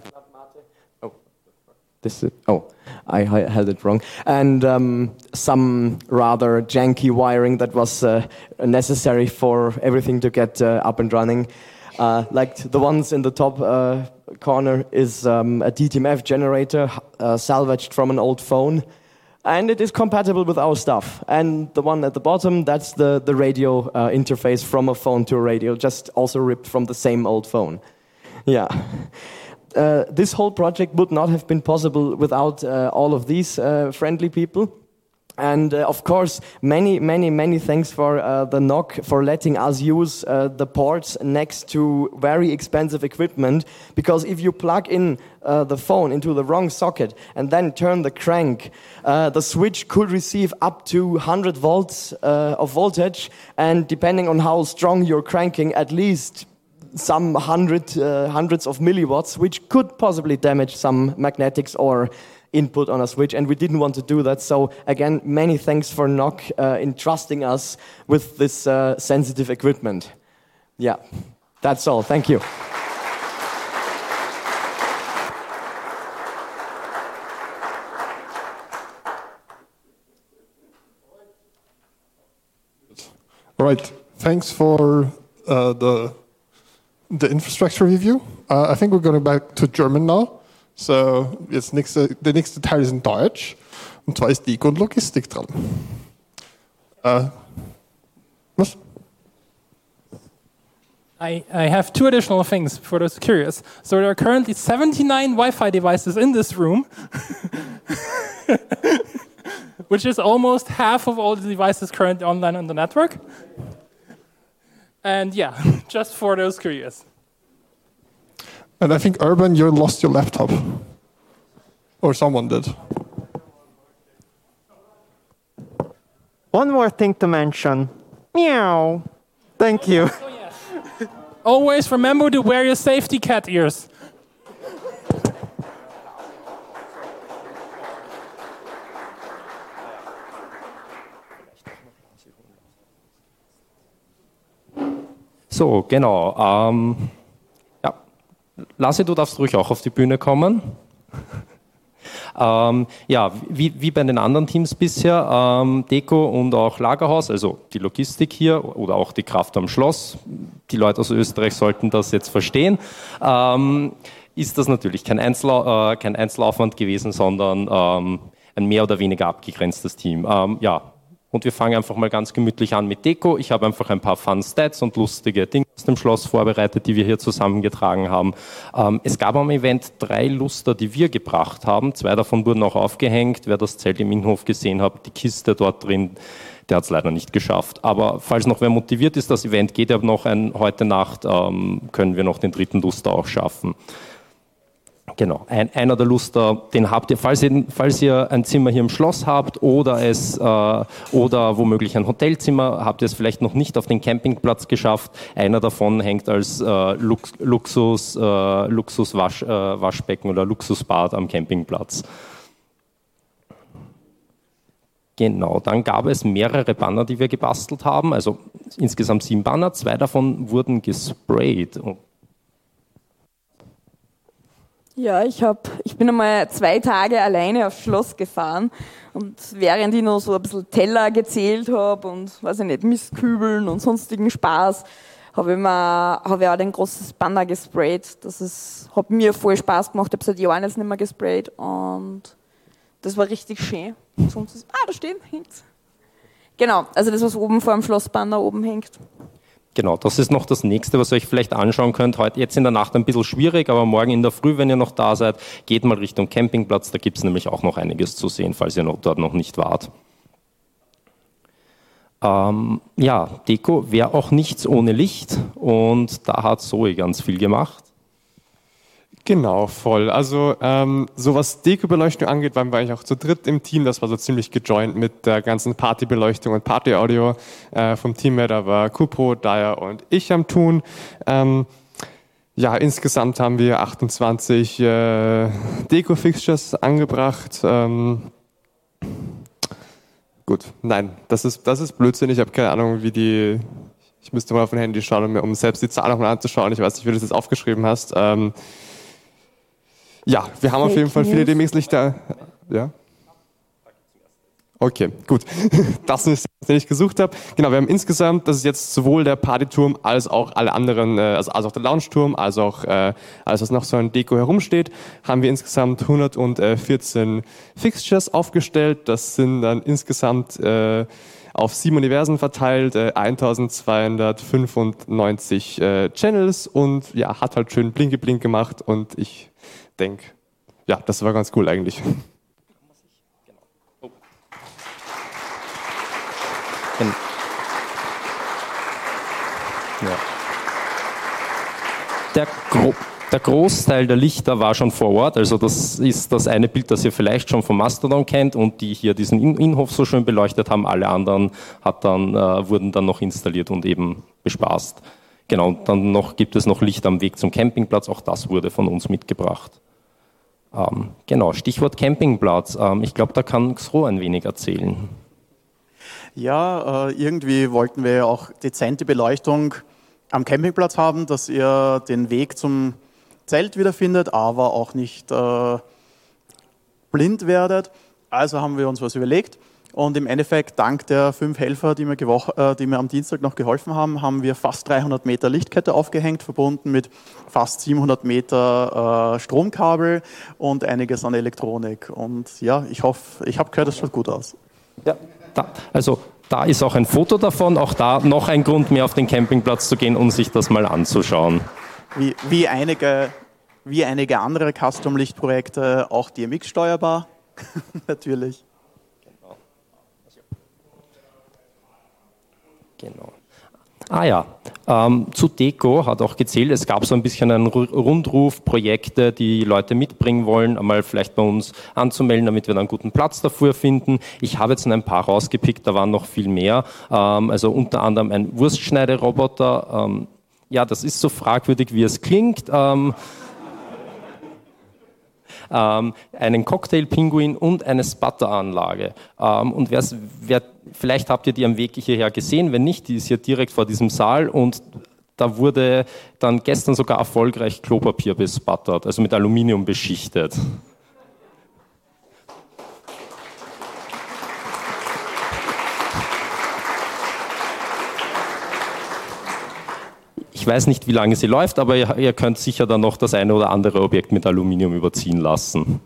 I held it wrong. And some rather janky wiring that was necessary for everything to get up and running. Like the ones in the top corner is a DTMF generator salvaged from an old phone. And it is compatible with our stuff. And the one at the bottom, that's the radio interface from a phone to a radio, just also ripped from the same old phone. Yeah. This whole project would not have been possible without all of these friendly people. And of course, many thanks for the NOC for letting us use the ports next to very expensive equipment. Because if you plug in the phone into the wrong socket and then turn the crank, the switch could receive up to 100 volts of voltage. And depending on how strong you're cranking, at least some hundreds of milliwatts, which could possibly damage some magnetics or input on a switch, and we didn't want to do that. So again, many thanks for NOC entrusting us with this sensitive equipment. Yeah, that's all. Thank you. All right. Thanks for the infrastructure review. I think we're going back to German now. So, der nächste Teil ist in Deutsch. Und zwar ist Deko und Logistik dran. Was? I have two additional things for those curious. So there are currently 79 Wi-Fi devices in this room, which is almost half of all the devices currently online on the network. And yeah, just for those curious. And I think, Urban, you lost your laptop. Or someone did. One more thing to mention. Meow. Thank you. Oh, yes. Always remember to wear your safety cat ears. So, genau. Ja. Lasse, du darfst ruhig auch auf die Bühne kommen. Ja, wie bei den anderen Teams bisher, Deko und auch Lagerhaus, also die Logistik hier oder auch die Kraft am Schloss, die Leute aus Österreich sollten das jetzt verstehen, ist das natürlich kein Einzelaufwand gewesen, sondern ein mehr oder weniger abgegrenztes Team. Ja. Und wir fangen einfach mal ganz gemütlich an mit Deko. Ich habe einfach ein paar Fun-Stats und lustige Dinge aus dem Schloss vorbereitet, die wir hier zusammengetragen haben. Es gab am Event 3 Luster, die wir gebracht haben. 2 davon wurden auch aufgehängt. Wer das Zelt im Innenhof gesehen hat, die Kiste dort drin, der hat es leider nicht geschafft. Aber falls noch wer motiviert ist, das Event geht ja noch heute Nacht, können wir noch den 3. Luster auch schaffen. Genau, einer der Luster, den habt ihr, falls ihr ein Zimmer hier im Schloss habt oder womöglich ein Hotelzimmer, habt ihr es vielleicht noch nicht auf den Campingplatz geschafft. Einer davon hängt als Luxus-Waschbecken oder Luxusbad am Campingplatz. Genau, dann gab es mehrere Banner, die wir gebastelt haben, also insgesamt 7 Banner, 2 davon wurden gesprayt. Ja, ich bin einmal 2 Tage alleine aufs Schloss gefahren und während ich noch so ein bisschen Teller gezählt habe und, weiß ich nicht, Mistkübeln und sonstigen Spaß, habe ich auch den großen Banner gesprayt. Hat mir voll Spaß gemacht, ich habe seit Jahren jetzt nicht mehr gesprayt und das war richtig schön. Sonst da steht, hängt's. Genau, also das, was oben vor dem Schlossbanner oben hängt. Genau, das ist noch das Nächste, was ihr euch vielleicht anschauen könnt. Heute, jetzt in der Nacht ein bisschen schwierig, aber morgen in der Früh, wenn ihr noch da seid, geht mal Richtung Campingplatz. Da gibt es nämlich auch noch einiges zu sehen, falls ihr dort noch nicht wart. Ja, Deko wäre auch nichts ohne Licht und da hat Zoe ganz viel gemacht. Genau, voll. Also so was Dekobeleuchtung angeht, waren wir eigentlich auch zu dritt im Team. Das war so ziemlich gejoint mit der ganzen Partybeleuchtung und Partyaudio vom Team her. Da war Kupro, Dyer und ich am Tun. Ja, insgesamt haben wir 28 Deko-Fixtures angebracht. Gut, nein, das ist Blödsinn. Ich habe keine Ahnung, wie die Ich müsste mal auf mein Handy schauen, um selbst die Zahl nochmal anzuschauen. Ich weiß nicht, wie du das jetzt aufgeschrieben hast. Ja, wir haben auf jeden Fall viele DMX-Lichter. Ja? Okay, gut. Das ist, den ich gesucht habe. Genau, wir haben insgesamt, das ist jetzt sowohl der Partyturm als auch alle anderen, also auch der Lounge-Turm, als auch alles, was noch so an Deko herumsteht, haben wir insgesamt 114 Fixtures aufgestellt. Das sind dann insgesamt auf 7 Universen verteilt, 1295 Channels und ja, hat halt schön Blinke-Blink gemacht und ich denke, ja, das war ganz cool eigentlich. Ja. Der Großteil der Lichter war schon vor Ort, also das ist das eine Bild, das ihr vielleicht schon vom Mastodon kennt und die hier diesen Innenhof so schön beleuchtet haben, alle anderen wurden dann noch installiert und eben bespaßt. Genau, und dann gibt es noch Licht am Weg zum Campingplatz, auch das wurde von uns mitgebracht. Genau, Stichwort Campingplatz, ich glaube, da kann Xro ein wenig erzählen. Ja, irgendwie wollten wir ja auch dezente Beleuchtung am Campingplatz haben, dass ihr den Weg zum Zelt wiederfindet, aber auch nicht blind werdet. Also haben wir uns was überlegt und im Endeffekt, dank der 5 Helfer, die mir am Dienstag noch geholfen haben, haben wir fast 300 Meter Lichtkette aufgehängt, verbunden mit fast 700 Meter Stromkabel und einiges an Elektronik. Und ja, ich hoffe, ich habe gehört, das schaut gut aus. Ja. Da ist auch ein Foto davon, auch da noch ein Grund mehr auf den Campingplatz zu gehen, um sich das mal anzuschauen. Wie einige andere Custom-Lichtprojekte, auch DMX-steuerbar, natürlich. Genau. Ah ja, zu Deko hat auch gezählt, es gab so ein bisschen einen Rundruf, Projekte, die Leute mitbringen wollen, einmal vielleicht bei uns anzumelden, damit wir dann einen guten Platz dafür finden. Ich habe jetzt ein paar rausgepickt, da waren noch viel mehr, also unter anderem ein Wurstschneideroboter, ja, das ist so fragwürdig, wie es klingt, einen Cocktail-Pinguin und eine Sputter-Anlage. Und vielleicht habt ihr die am Weg hierher gesehen, wenn nicht, die ist hier direkt vor diesem Saal und da wurde dann gestern sogar erfolgreich Klopapier besputtert, also mit Aluminium beschichtet. Ich weiß nicht, wie lange sie läuft, aber ihr könnt sicher dann noch das eine oder andere Objekt mit Aluminium überziehen lassen.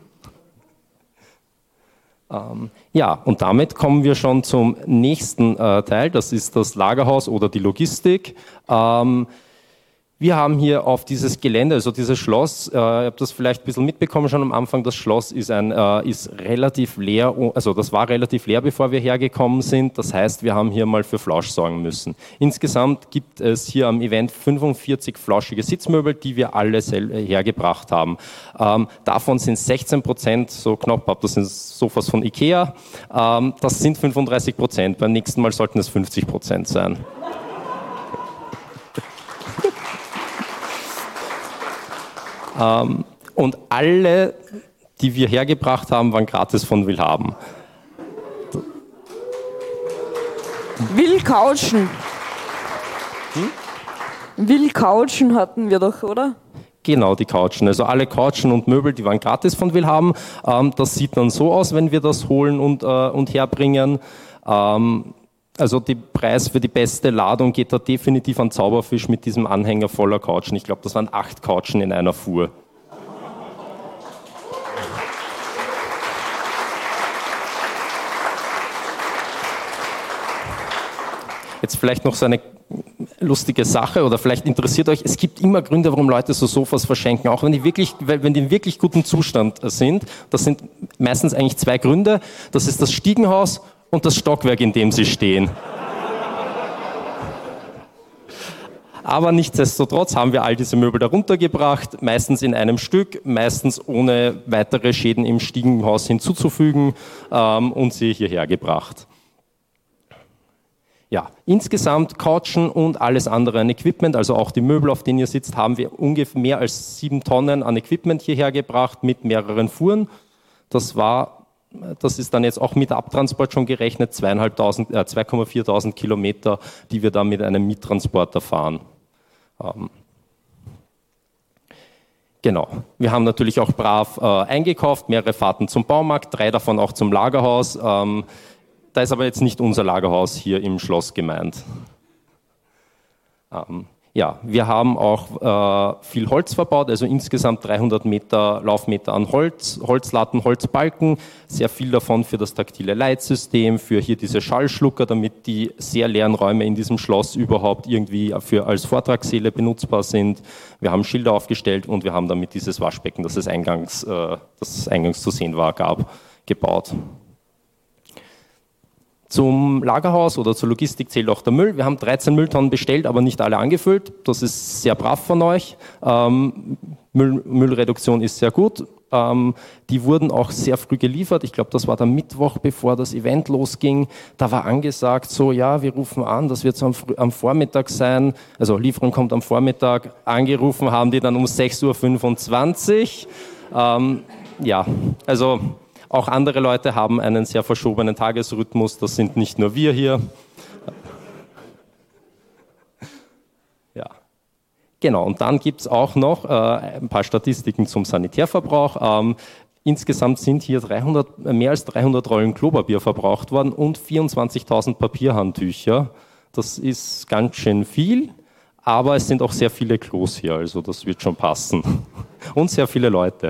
Ja, und damit kommen wir schon zum nächsten Teil, das ist das Lagerhaus oder die Logistik. Wir haben hier auf dieses Gelände, also dieses Schloss, ihr habt das vielleicht ein bisschen mitbekommen schon am Anfang, das Schloss ist relativ leer, also das war relativ leer, bevor wir hergekommen sind, das heißt, wir haben hier mal für Flausch sorgen müssen. Insgesamt gibt es hier am Event 45 flauschige Sitzmöbel, die wir alle hergebracht haben. Davon sind 16%, so knapp ab, das sind Sofas von Ikea, das sind 35%, beim nächsten Mal sollten es 50% sein. Und alle, die wir hergebracht haben, waren gratis von Willhaben. Will Couchen hatten wir doch, oder? Genau, die Couchen. Also alle Couchen und Möbel, die waren gratis von Willhaben. Das sieht dann so aus, wenn wir das holen und herbringen. Also der Preis für die beste Ladung geht da definitiv an Zauberfisch mit diesem Anhänger voller Couchen. Ich glaube, das waren 8 Couchen in einer Fuhr. Jetzt vielleicht noch so eine lustige Sache oder vielleicht interessiert euch, es gibt immer Gründe, warum Leute so Sofas verschenken, auch wenn die in wirklich gutem Zustand sind. Das sind meistens eigentlich 2 Gründe. Das ist das Stiegenhaus und das Stockwerk, in dem sie stehen. Aber nichtsdestotrotz haben wir all diese Möbel darunter gebracht, meistens in einem Stück, meistens ohne weitere Schäden im Stiegenhaus hinzuzufügen und sie hierher gebracht. Ja, insgesamt Couchen und alles andere an Equipment, also auch die Möbel, auf denen ihr sitzt, haben wir ungefähr mehr als 7 Tonnen an Equipment hierher gebracht mit mehreren Fuhren. Das war das ist dann jetzt auch mit Abtransport schon gerechnet, 2.400 Kilometer, die wir dann mit einem Miettransporter fahren. Genau. Wir haben natürlich auch brav eingekauft, mehrere Fahrten zum Baumarkt, 3 davon auch zum Lagerhaus. Da ist aber jetzt nicht unser Lagerhaus hier im Schloss gemeint. Ja, wir haben auch viel Holz verbaut, also insgesamt 300 Laufmeter an Holz, Holzlatten, Holzbalken, sehr viel davon für das taktile Leitsystem, für hier diese Schallschlucker, damit die sehr leeren Räume in diesem Schloss überhaupt irgendwie als Vortragssäle benutzbar sind. Wir haben Schilder aufgestellt und wir haben damit dieses Waschbecken, das eingangs zu sehen war, gebaut. Zum Lagerhaus oder zur Logistik zählt auch der Müll. Wir haben 13 Mülltonnen bestellt, aber nicht alle angefüllt. Das ist sehr brav von euch. Müllreduktion ist sehr gut. Die wurden auch sehr früh geliefert. Ich glaube, das war der Mittwoch, bevor das Event losging. Da war angesagt, so ja, wir rufen an, das wird so am Vormittag sein. Also Lieferung kommt am Vormittag. Angerufen haben die dann um 6.25 Uhr. Ja, also auch andere Leute haben einen sehr verschobenen Tagesrhythmus. Das sind nicht nur wir hier. Ja. Genau, und dann gibt es auch noch ein paar Statistiken zum Sanitärverbrauch. Insgesamt sind hier mehr als 300 Rollen Klopapier verbraucht worden und 24.000 Papierhandtücher. Das ist ganz schön viel, aber es sind auch sehr viele Klos hier, also das wird schon passen. Und sehr viele Leute.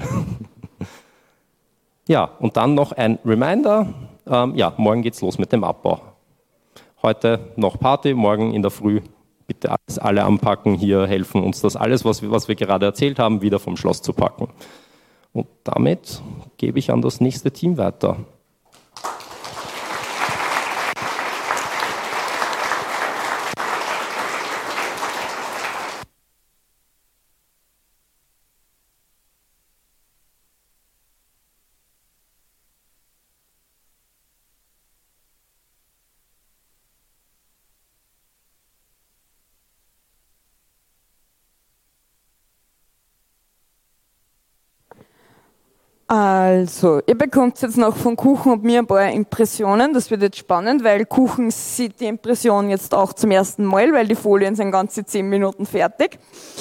Ja, und dann noch ein Reminder. Ja, morgen geht's los mit dem Abbau. Heute noch Party, morgen in der Früh bitte alle anpacken, hier helfen uns das alles, was wir gerade erzählt haben, wieder vom Schloss zu packen. Und damit gebe ich an das nächste Team weiter. Also, ihr bekommt jetzt noch von Kuchen und mir ein paar Impressionen. Das wird jetzt spannend, weil Kuchen sieht die Impression jetzt auch zum ersten Mal, weil die Folien sind ganze 10 Minuten fertig.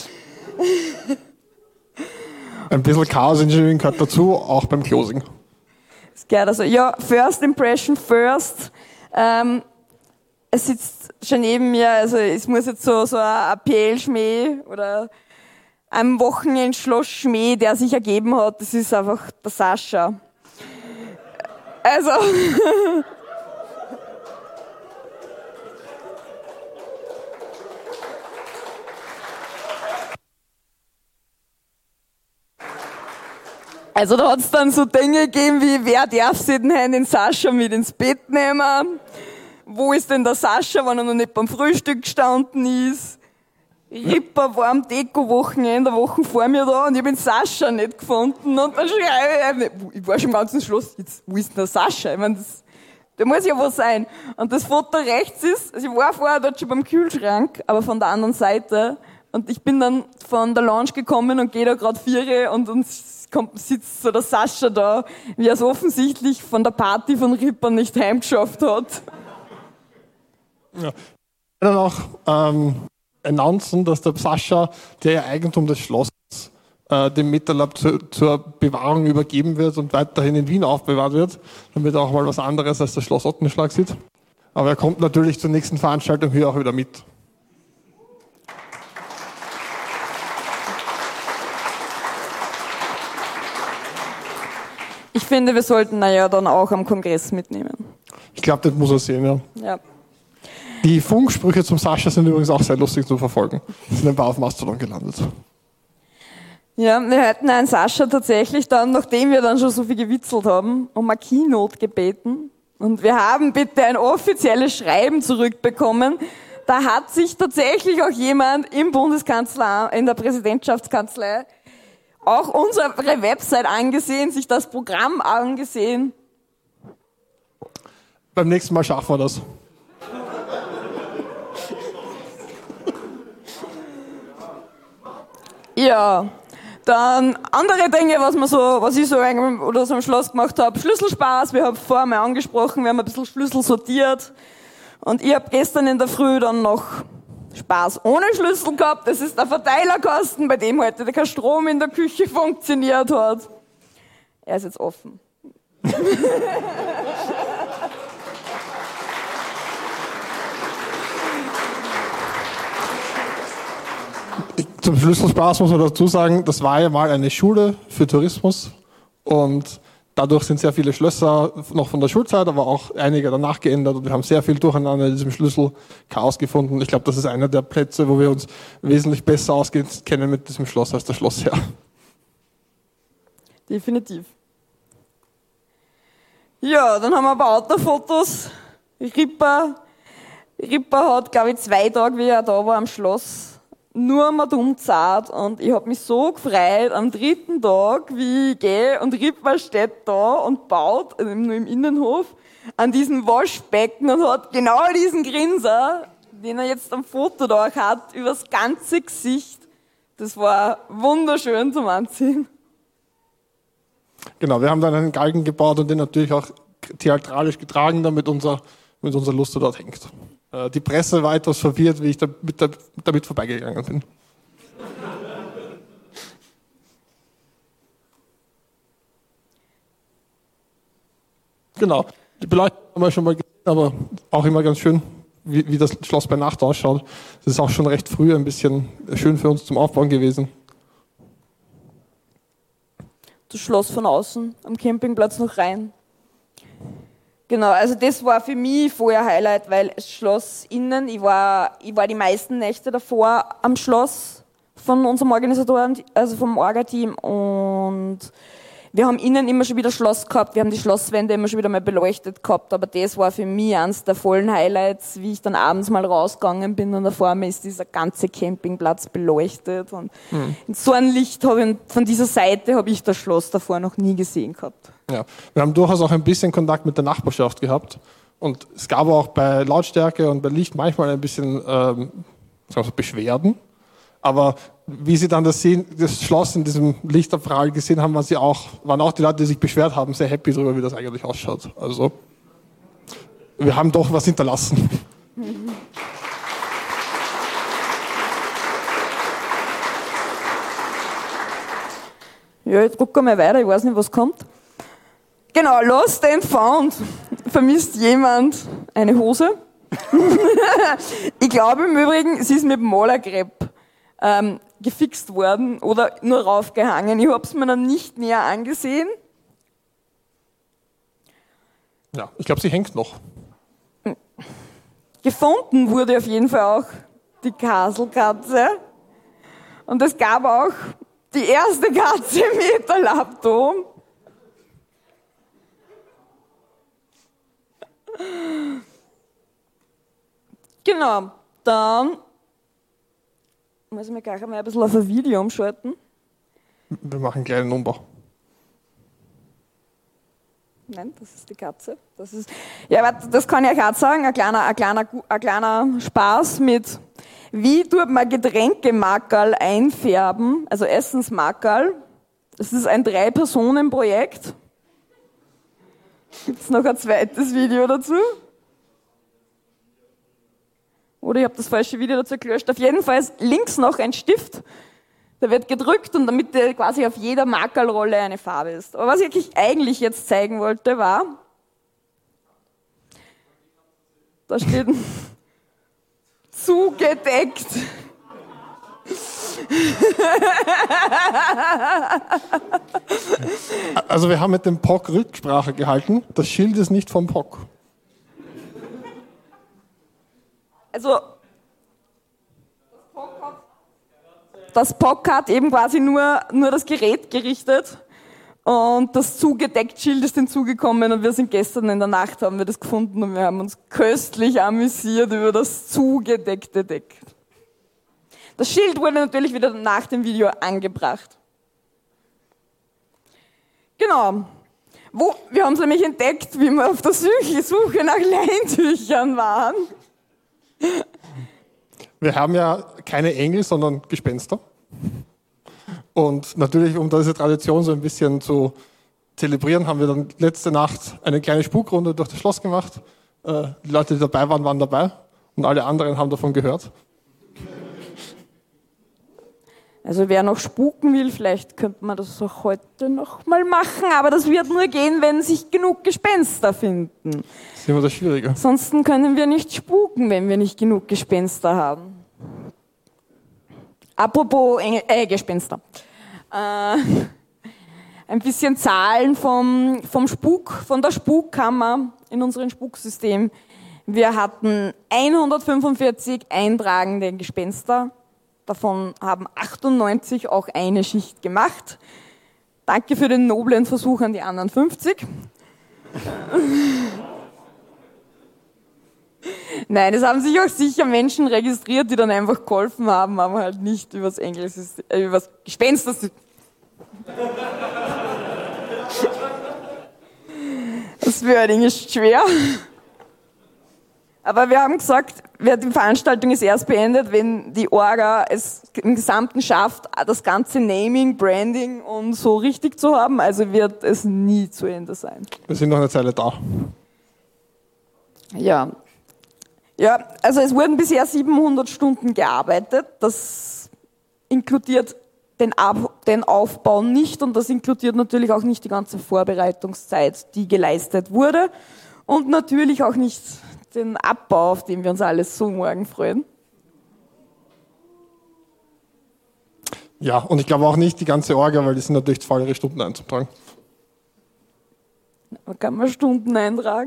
Ein bisschen Chaos Engineering gehört dazu, auch beim Closing. Es gehört also, ja, First Impression first. Es sitzt schon neben mir, also es muss jetzt so ein PL-Schmäh oder ein Wochenendschloss-Schmäh, der sich ergeben hat, das ist einfach der Sascha. Also, da hat es dann so Dinge gegeben wie, wer darf sich denn den Sascha mit ins Bett nehmen? Wo ist denn der Sascha, wenn er noch nicht beim Frühstück gestanden ist? Ripper war am Deko-Wochenende, Wochen vor mir da, und ich habe den Sascha nicht gefunden. Und dann schreibe ich war schon im ganzen Schloss, jetzt, wo ist denn der Sascha? Ich meine, da muss ja was sein. Und das Foto rechts ist, also ich war vorher dort schon beim Kühlschrank, aber von der anderen Seite. Und ich bin dann von der Lounge gekommen und gehe da gerade 4 und sitzt so der Sascha da, wie er es offensichtlich von der Party von Ripper nicht heimgeschafft hat. Ja. Dann auch announcen, dass der Sascha, der ja Eigentum des Schlosses, dem MetaLab zur Bewahrung übergeben wird und weiterhin in Wien aufbewahrt wird, damit er auch mal was anderes als das Schloss Ottenschlag sieht. Aber er kommt natürlich zur nächsten Veranstaltung hier auch wieder mit. Ich finde, wir sollten dann auch am Kongress mitnehmen. Ich glaube, das muss er sehen, ja. Ja. Die Funksprüche zum Sascha sind übrigens auch sehr lustig zu verfolgen. Sind ein paar auf Mastodon gelandet. Ja, wir hätten einen Sascha tatsächlich dann, nachdem wir dann schon so viel gewitzelt haben, um eine Keynote gebeten. Und wir haben bitte ein offizielles Schreiben zurückbekommen. Da hat sich tatsächlich auch jemand im Bundeskanzleramt, in der Präsidentschaftskanzlei, auch unsere Website angesehen, sich das Programm angesehen. Beim nächsten Mal schaffen wir das. Ja, Dann andere Dinge, was ich so oder so am Schloss gemacht habe. Schlüsselspaß, wir haben vorher mal angesprochen, wir haben ein bisschen Schlüssel sortiert. Und ich habe gestern in der Früh dann noch Spaß ohne Schlüssel gehabt. Das ist der Verteilerkasten, bei dem heute kein Strom in der Küche funktioniert hat. Er ist jetzt offen. Zum Schlüsselspaß muss man dazu sagen, das war ja mal eine Schule für Tourismus und dadurch sind sehr viele Schlösser noch von der Schulzeit, aber auch einige danach geändert und wir haben sehr viel Durcheinander in diesem Schlüsselchaos gefunden. Ich glaube, das ist einer der Plätze, wo wir uns wesentlich besser auskennen mit diesem Schloss als der Schlossherr. Definitiv. Ja, dann haben wir ein paar Autofotos. Ripper hat, glaube ich, 2 Tage, wie er da war am Schloss, nur mal dumm zart und ich habe mich so gefreut am 3. Tag, wie ich gehe und Ripper steht da und baut, also nur im Innenhof, an diesem Waschbecken und hat genau diesen Grinser, den er jetzt am Foto da hat, übers ganze Gesicht. Das war wunderschön zum Anziehen. Genau, wir haben dann einen Galgen gebaut und den natürlich auch theatralisch getragen, damit unser Luster dort hängt. Die Presse war etwas verwirrt, wie ich damit vorbeigegangen bin. Genau, die Beleuchtung haben wir schon mal gesehen, aber auch immer ganz schön, wie das Schloss bei Nacht ausschaut. Das ist auch schon recht früh ein bisschen schön für uns zum Aufbauen gewesen. Das Schloss von außen, am Campingplatz noch rein. Genau, also das war für mich vorher Highlight, weil das Schloss innen, ich war die meisten Nächte davor am Schloss von unserem Organisatoren, also vom Orga-Team und wir haben innen immer schon wieder Schloss gehabt, wir haben die Schlosswände immer schon wieder mal beleuchtet gehabt, aber das war für mich eines der vollen Highlights, wie ich dann abends mal rausgegangen bin und da vor mir ist dieser ganze Campingplatz beleuchtet und in so ein Licht von dieser Seite habe ich das Schloss davor noch nie gesehen gehabt. Ja, wir haben durchaus auch ein bisschen Kontakt mit der Nachbarschaft gehabt und es gab auch bei Lautstärke und bei Licht manchmal ein bisschen Beschwerden, aber wie Sie dann das Schloss in diesem Lichterstrahl gesehen haben, waren auch die Leute, die sich beschwert haben, sehr happy darüber, wie das eigentlich ausschaut. Also wir haben doch was hinterlassen. Ja, ich drucke mal weiter, ich weiß nicht, was kommt. Genau, Lost and Found. Vermisst jemand eine Hose? Ich glaube im Übrigen, sie ist mit Malerkrepp gefixt worden oder nur raufgehangen. Ich habe es mir dann nicht näher angesehen. Ja, ich glaube, sie hängt noch. Gefunden wurde auf jeden Fall auch die Kaselkatze. Und es gab auch die erste Katze mit der Laptop. Genau, dann muss ich mir gleich einmal ein bisschen auf ein Video umschalten. Wir machen einen kleinen Umbau. Nein, das ist die Katze. Das kann ich euch auch sagen, ein kleiner Spaß mit, wie tut man Getränkemarkerl einfärben, also Essensmarkerl. Das ist ein 3-Personen-Projekt. Gibt es noch ein zweites Video dazu? Oder ich habe das falsche Video dazu gelöscht. Auf jeden Fall ist links noch ein Stift. Der wird gedrückt und damit quasi auf jeder Markerlrolle eine Farbe ist. Aber was ich eigentlich jetzt zeigen wollte, war, da steht zugedeckt. Also wir haben mit dem POC Rücksprache gehalten. Das Schild ist nicht vom POC. Also das POC hat eben quasi nur das Gerät gerichtet und das zugedeckt Schild ist hinzugekommen und wir sind gestern in der Nacht, haben wir das gefunden und wir haben uns köstlich amüsiert über das zugedeckte Deck. Das Schild wurde natürlich wieder nach dem Video angebracht. Genau. Wir haben es nämlich entdeckt, wie wir auf der Suche nach Leintüchern waren. Wir haben ja keine Engel, sondern Gespenster. Und natürlich, um diese Tradition so ein bisschen zu zelebrieren, haben wir dann letzte Nacht eine kleine Spukrunde durch das Schloss gemacht. Die Leute, die dabei waren, waren dabei und alle anderen haben davon gehört. Also wer noch spuken will, vielleicht könnte man das auch heute noch mal machen, aber das wird nur gehen, wenn sich genug Gespenster finden. Das ist immer das Schwierige. Ansonsten können wir nicht spuken, wenn wir nicht genug Gespenster haben. Apropos Gespenster. Ein bisschen Zahlen vom Spuk, von der Spukkammer in unserem Spuksystem. Wir hatten 145 eintragende Gespenster. Davon haben 98 auch eine Schicht gemacht. Danke für den noblen Versuch an die anderen 50. Nein, es haben sich auch sicher Menschen registriert, die dann einfach geholfen haben, aber halt nicht übers Engelsystem, übers Gespenstersystem. Das Wording ist schwer. Aber wir haben gesagt, die Veranstaltung ist erst beendet, wenn die Orga es im Gesamten schafft, das ganze Naming, Branding und so richtig zu haben. Also wird es nie zu Ende sein. Wir sind noch eine Zeile da. Ja, also es wurden bisher 700 Stunden gearbeitet. Das inkludiert den Aufbau nicht und das inkludiert natürlich auch nicht die ganze Vorbereitungszeit, die geleistet wurde und natürlich auch nicht den Abbau, auf den wir uns alles so morgen freuen. Ja, und ich glaube auch nicht die ganze Orga, weil die sind natürlich zu faul, ihre Stunden einzutragen. Man kann mal Stunden eintragen.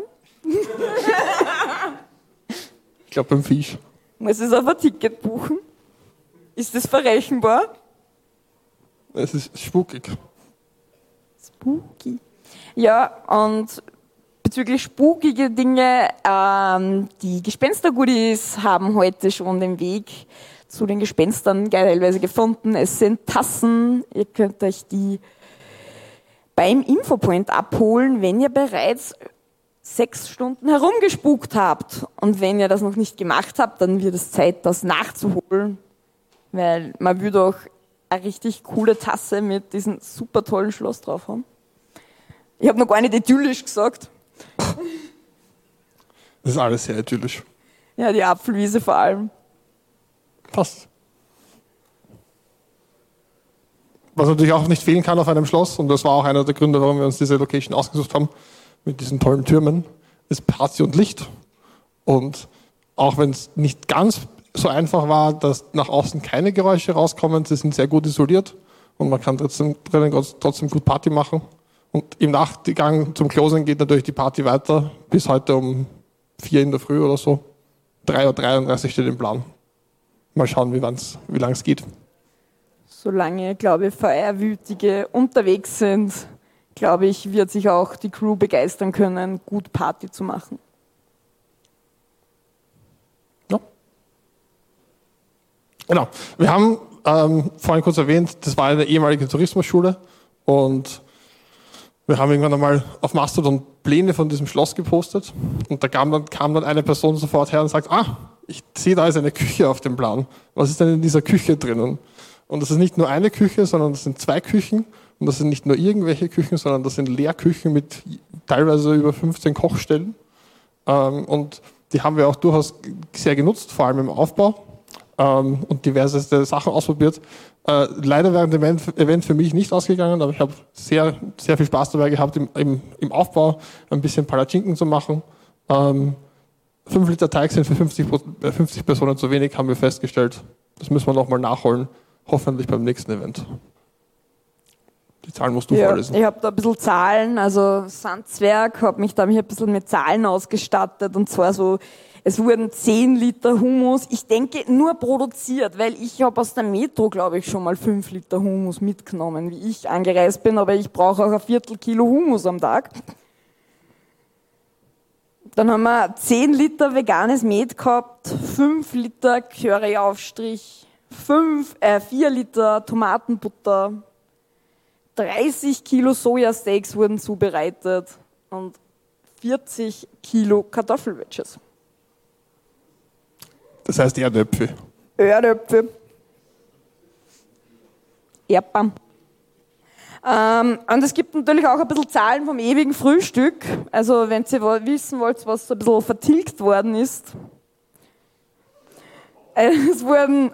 Ich glaube beim Fisch. Muss es auf ein Ticket buchen? Ist das verrechenbar? Es ist spukig. Spooky. Ja, und bezüglich spukige Dinge, die Gespenster-Goodies haben heute schon den Weg zu den Gespenstern teilweise gefunden. Es sind Tassen, ihr könnt euch die beim Infopoint abholen, wenn ihr bereits 6 Stunden herumgespukt habt. Und wenn ihr das noch nicht gemacht habt, dann wird es Zeit, das nachzuholen. Weil man würde auch eine richtig coole Tasse mit diesem super tollen Schloss drauf haben. Ich habe noch gar nicht idyllisch gesagt. Das ist alles sehr idyllisch. Ja, die Apfelwiese vor allem. Passt. Was natürlich auch nicht fehlen kann auf einem Schloss, und das war auch einer der Gründe, warum wir uns diese Location ausgesucht haben, mit diesen tollen Türmen, ist Party und Licht. Und auch wenn es nicht ganz so einfach war, dass nach außen keine Geräusche rauskommen, sie sind sehr gut isoliert und man kann trotzdem gut Party machen. Und im Nachgang zum Closing geht natürlich die Party weiter, bis heute um 4 in der Früh oder so. 3:33 Uhr steht im Plan. Mal schauen, wie lange es geht. Solange, glaube ich, Feierwütige unterwegs sind, glaube ich, wird sich auch die Crew begeistern können, gut Party zu machen. Ja. Genau. Wir haben vorhin kurz erwähnt, das war eine ehemalige Tourismusschule und wir haben irgendwann einmal auf Mastodon Pläne von diesem Schloss gepostet und da kam dann eine Person sofort her und sagt, ich sehe, da ist eine Küche auf dem Plan. Was ist denn in dieser Küche drinnen? Und das ist nicht nur eine Küche, sondern das sind 2 Küchen. Und das sind nicht nur irgendwelche Küchen, sondern das sind Leerküchen mit teilweise über 15 Kochstellen. Und die haben wir auch durchaus sehr genutzt, vor allem im Aufbau. Und diverseste Sachen ausprobiert. Leider während dem Event für mich nicht ausgegangen, aber ich habe sehr, sehr viel Spaß dabei gehabt, im Aufbau ein bisschen Palatschinken zu machen. 5 Liter Teig sind für 50 Personen zu wenig, haben wir festgestellt. Das müssen wir nochmal nachholen, hoffentlich beim nächsten Event. Die Zahlen musst du vorlesen. Ich habe da ein bisschen Zahlen, also Sandzwerg hat mich da ein bisschen mit Zahlen ausgestattet und zwar so, es wurden 10 Liter Hummus, ich denke nur produziert, weil ich habe aus der Metro, glaube ich, schon mal 5 Liter Hummus mitgenommen, wie ich angereist bin, aber ich brauche auch ein Viertel-Kilo Hummus am Tag. Dann haben wir 10 Liter veganes Met gehabt, 5 Liter Curryaufstrich, 4 Liter Tomatenbutter, 30 Kilo Sojasteaks wurden zubereitet und 40 Kilo Kartoffelwedges. Das heißt Erdäpfel. Erdäpfel. Erdbeeren. Und es gibt natürlich auch ein bisschen Zahlen vom ewigen Frühstück. Also wenn ihr wissen wollt, was so ein bisschen vertilgt worden ist. Es wurden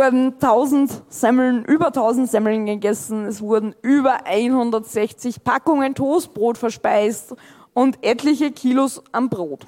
über 1000 Semmeln gegessen, es wurden über 160 Packungen Toastbrot verspeist und etliche Kilos an Brot.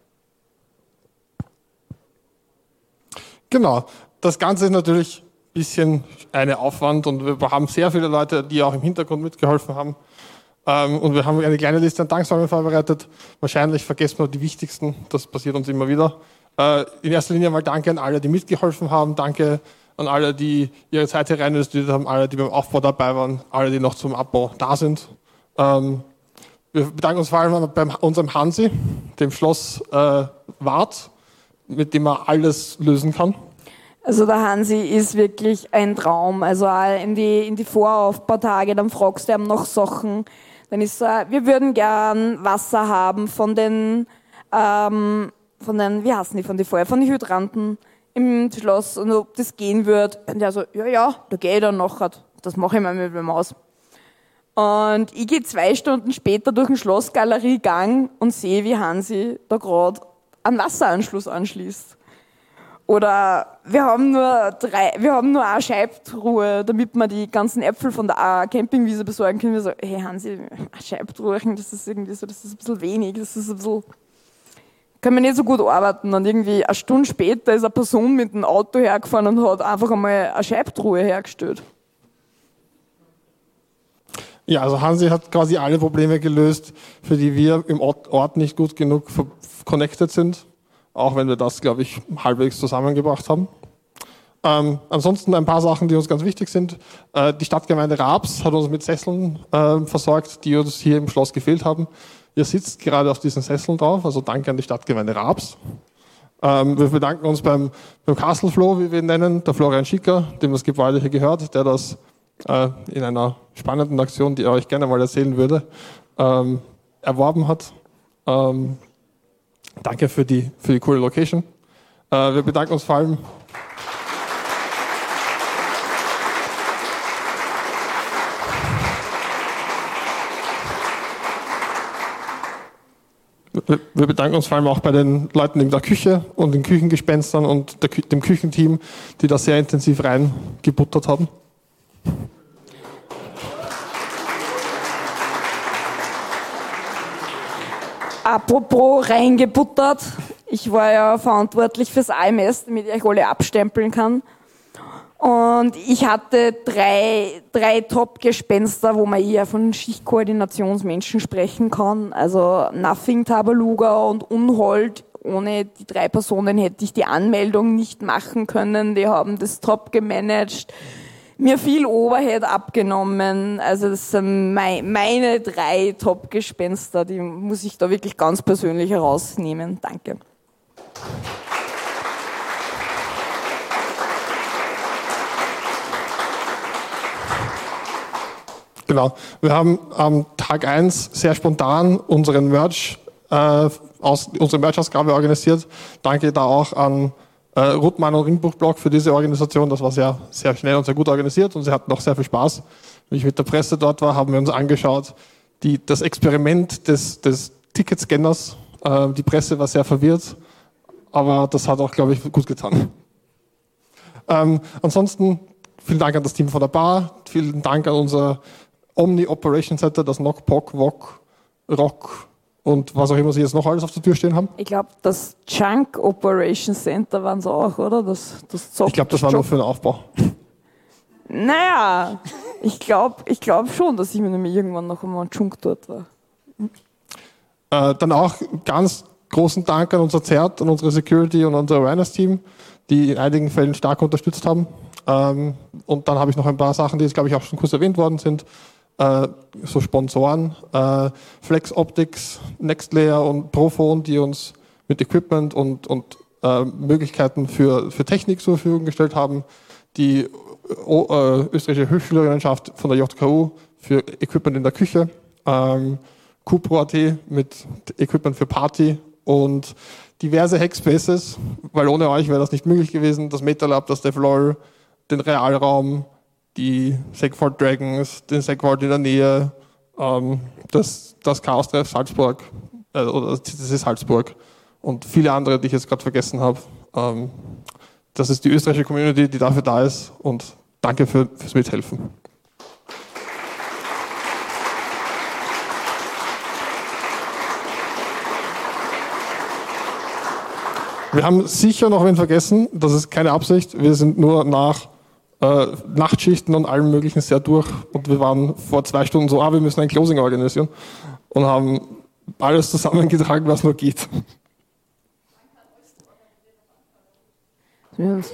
Genau, das Ganze ist natürlich ein bisschen ein Aufwand und wir haben sehr viele Leute, die auch im Hintergrund mitgeholfen haben. Und wir haben eine kleine Liste an Danksagen vorbereitet. Wahrscheinlich vergessen wir die wichtigsten, das passiert uns immer wieder. In erster Linie mal danke an alle, die mitgeholfen haben. Danke an alle, die ihre Zeit hier rein investiert haben, alle, die beim Aufbau dabei waren, alle, die noch zum Abbau da sind. Wir bedanken uns vor allem bei unserem Hansi, dem Schloss Wart, mit dem er alles lösen kann. Also der Hansi ist wirklich ein Traum. Also auch in die Voraufbautage, dann fragst du ihm noch Sachen. Dann ist er, wir würden gern Wasser haben von den Hydranten im Schloss und ob das gehen wird. Und der so, ja, da gehe ich dann nachher. Das mache ich mal mit dem aus. Und ich gehe 2 Stunden später durch den Schlossgaleriegang und sehe, wie Hansi da gerade einen Wasseranschluss anschließt. Oder wir haben nur eine Scheibtruhe, damit wir die ganzen Äpfel von der Campingwiese besorgen können. Wir so, hey Hansi, eine Scheibtruhe, das ist irgendwie so, das ist ein bisschen wenig, das ist ein bisschen, können wir nicht so gut arbeiten. Und irgendwie eine Stunde später ist eine Person mit einem Auto hergefahren und hat einfach einmal eine Scheibtruhe hergestellt. Ja, also Hansi hat quasi alle Probleme gelöst, für die wir im Ort nicht gut genug connected sind. Auch wenn wir das, glaube ich, halbwegs zusammengebracht haben. Ansonsten ein paar Sachen, die uns ganz wichtig sind. Die Stadtgemeinde Raabs hat uns mit Sesseln versorgt, die uns hier im Schloss gefehlt haben. Ihr sitzt gerade auf diesen Sesseln drauf, also danke an die Stadtgemeinde Raabs. Wir bedanken uns beim Castle Flo, wie wir ihn nennen, der Florian Schicker, dem das Gebäude hier gehört, der das in einer spannenden Aktion, die er euch gerne mal erzählen würde, erworben hat. Danke für die coole Location. Wir bedanken uns vor allem auch bei den Leuten in der Küche und den Küchengespenstern und dem Küchenteam, die da sehr intensiv reingebuttert haben. Apropos reingebuttert, ich war ja verantwortlich fürs AMS, damit ich euch alle abstempeln kann. Und ich hatte drei Top-Gespenster, wo man eher von Schichtkoordinationsmenschen sprechen kann. Also Nothing, Tabaluga und Unhold. Ohne die 3 Personen hätte ich die Anmeldung nicht machen können. Die haben das top gemanagt. Mir viel Overhead abgenommen. Also das sind meine 3 Top-Gespenster. Die muss ich da wirklich ganz persönlich herausnehmen. Danke. Genau. Wir haben am Tag 1 sehr spontan unsere Merch-Ausgabe organisiert. Danke da auch an Ruttmann und Ringbuchblog für diese Organisation. Das war sehr, sehr schnell und sehr gut organisiert und sie hatten auch sehr viel Spaß. Wie ich mit der Presse dort war, haben wir uns angeschaut, das Experiment des Ticketscanners. Die Presse war sehr verwirrt, aber das hat auch, glaube ich, gut getan. Ansonsten vielen Dank an das Team von der Bar, vielen Dank an unser Omni Operation Center, das Knock, Pock, Wok, Rock und was auch immer sie jetzt noch alles auf der Tür stehen haben. Ich glaube, das Junk Operation Center waren sie auch, oder? Ich glaube, das war nur für den Aufbau. Naja, ich glaube schon, dass ich mir nämlich irgendwann noch einmal Junk dort war. Dann auch ganz großen Dank an unser ZERT, an unsere Security und unser Awareness-Team, die in einigen Fällen stark unterstützt haben. Und dann habe ich noch ein paar Sachen, die jetzt, glaube ich, auch schon kurz erwähnt worden sind. So Sponsoren, Flex Optics, Nextlayer und Profone, die uns mit Equipment und Möglichkeiten für Technik zur Verfügung gestellt haben. Die österreichische Hochschülerinnenschaft von der JKU für Equipment in der Küche. Cupro.at mit Equipment für Party und diverse Hackspaces, weil ohne euch wäre das nicht möglich gewesen. Das MetaLab, das DevLol, den Realraum, die Segvault Dragons, den Segvault in der Nähe, das Chaos-Treff Salzburg, oder das ist Salzburg und viele andere, die ich jetzt gerade vergessen habe. Das ist die österreichische Community, die dafür da ist und danke fürs Mithelfen. Wir haben sicher noch wen vergessen, das ist keine Absicht, wir sind nur nach Nachtschichten und allem Möglichen sehr durch und wir waren vor 2 Stunden so, wir müssen ein Closing organisieren und haben alles zusammengetragen, was nur geht. Ja.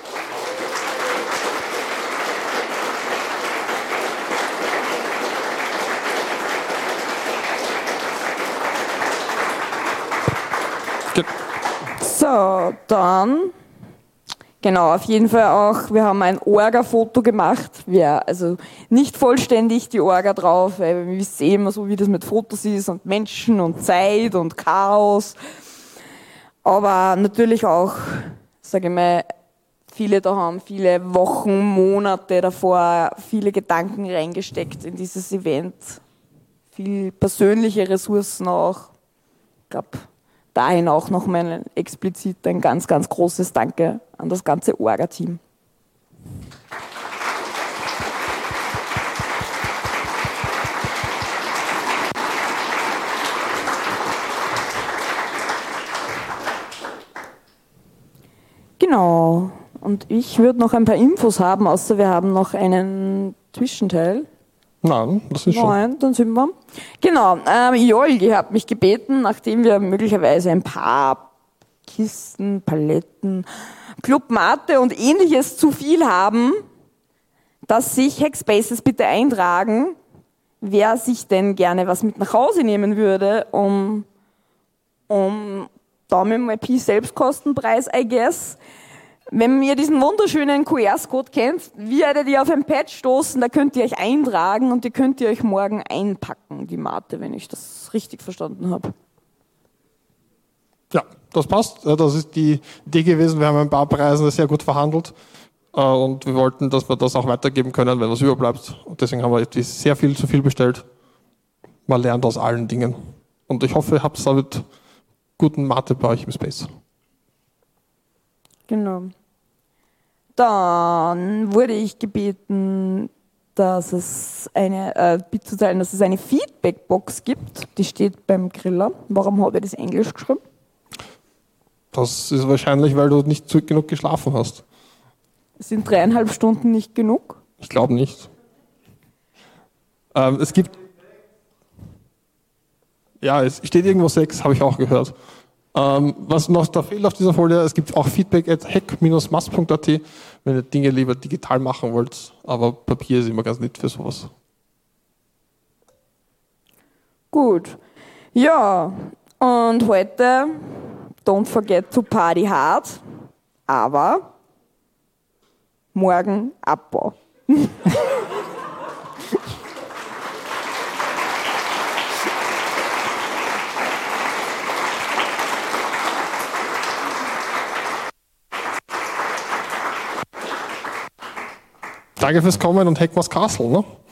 So, dann, genau, auf jeden Fall auch, wir haben ein Orga-Foto gemacht, also nicht vollständig die Orga drauf, weil wir wissen immer so, wie das mit Fotos ist und Menschen und Zeit und Chaos, aber natürlich auch, sage ich mal, viele da haben viele Wochen, Monate davor viele Gedanken reingesteckt in dieses Event, viel persönliche Ressourcen auch, ich glaube, dahin auch nochmal explizit ein ganz, ganz großes Danke an das ganze Orga-Team. Genau. Und ich würde noch ein paar Infos haben, außer wir haben noch einen Zwischenteil. Nein, das ist schon. Nein, dann sind wir. Genau, Jolgi hat mich gebeten, nachdem wir möglicherweise ein paar Kisten, Paletten, Club Mate und ähnliches zu viel haben, dass sich Hackspaces bitte eintragen, wer sich denn gerne was mit nach Hause nehmen würde, um Daumen mal Pi Selbstkostenpreis, I guess. Wenn ihr diesen wunderschönen QR-Code kennt, werdet ihr auf ein Patch stoßen, da könnt ihr euch eintragen und die könnt ihr euch morgen einpacken, die Mate, wenn ich das richtig verstanden habe. Ja, das passt. Das ist die Idee gewesen. Wir haben ein paar Preise sehr gut verhandelt und wir wollten, dass wir das auch weitergeben können, wenn was überbleibt. Und deswegen haben wir jetzt sehr viel zu viel bestellt. Man lernt aus allen Dingen. Und ich hoffe, ihr habt damit guten Mate bei euch im Space. Genau. Dann wurde ich gebeten, dass es mitzuteilen, dass es eine Feedback-Box gibt. Die steht beim Griller. Warum habe ich das Englisch geschrieben? Das ist wahrscheinlich, weil du nicht genug geschlafen hast. Sind 3,5 Stunden nicht genug? Ich glaube nicht. Es gibt... Ja, es steht irgendwo 6, habe ich auch gehört. Was noch da fehlt auf dieser Folie, es gibt auch feedback@hack-mass.at, wenn ihr Dinge lieber digital machen wollt, aber Papier ist immer ganz nett für sowas. Gut. Ja, und heute, don't forget to party hard, aber morgen Abbau. Danke fürs Kommen und Hackmas Castle, ne?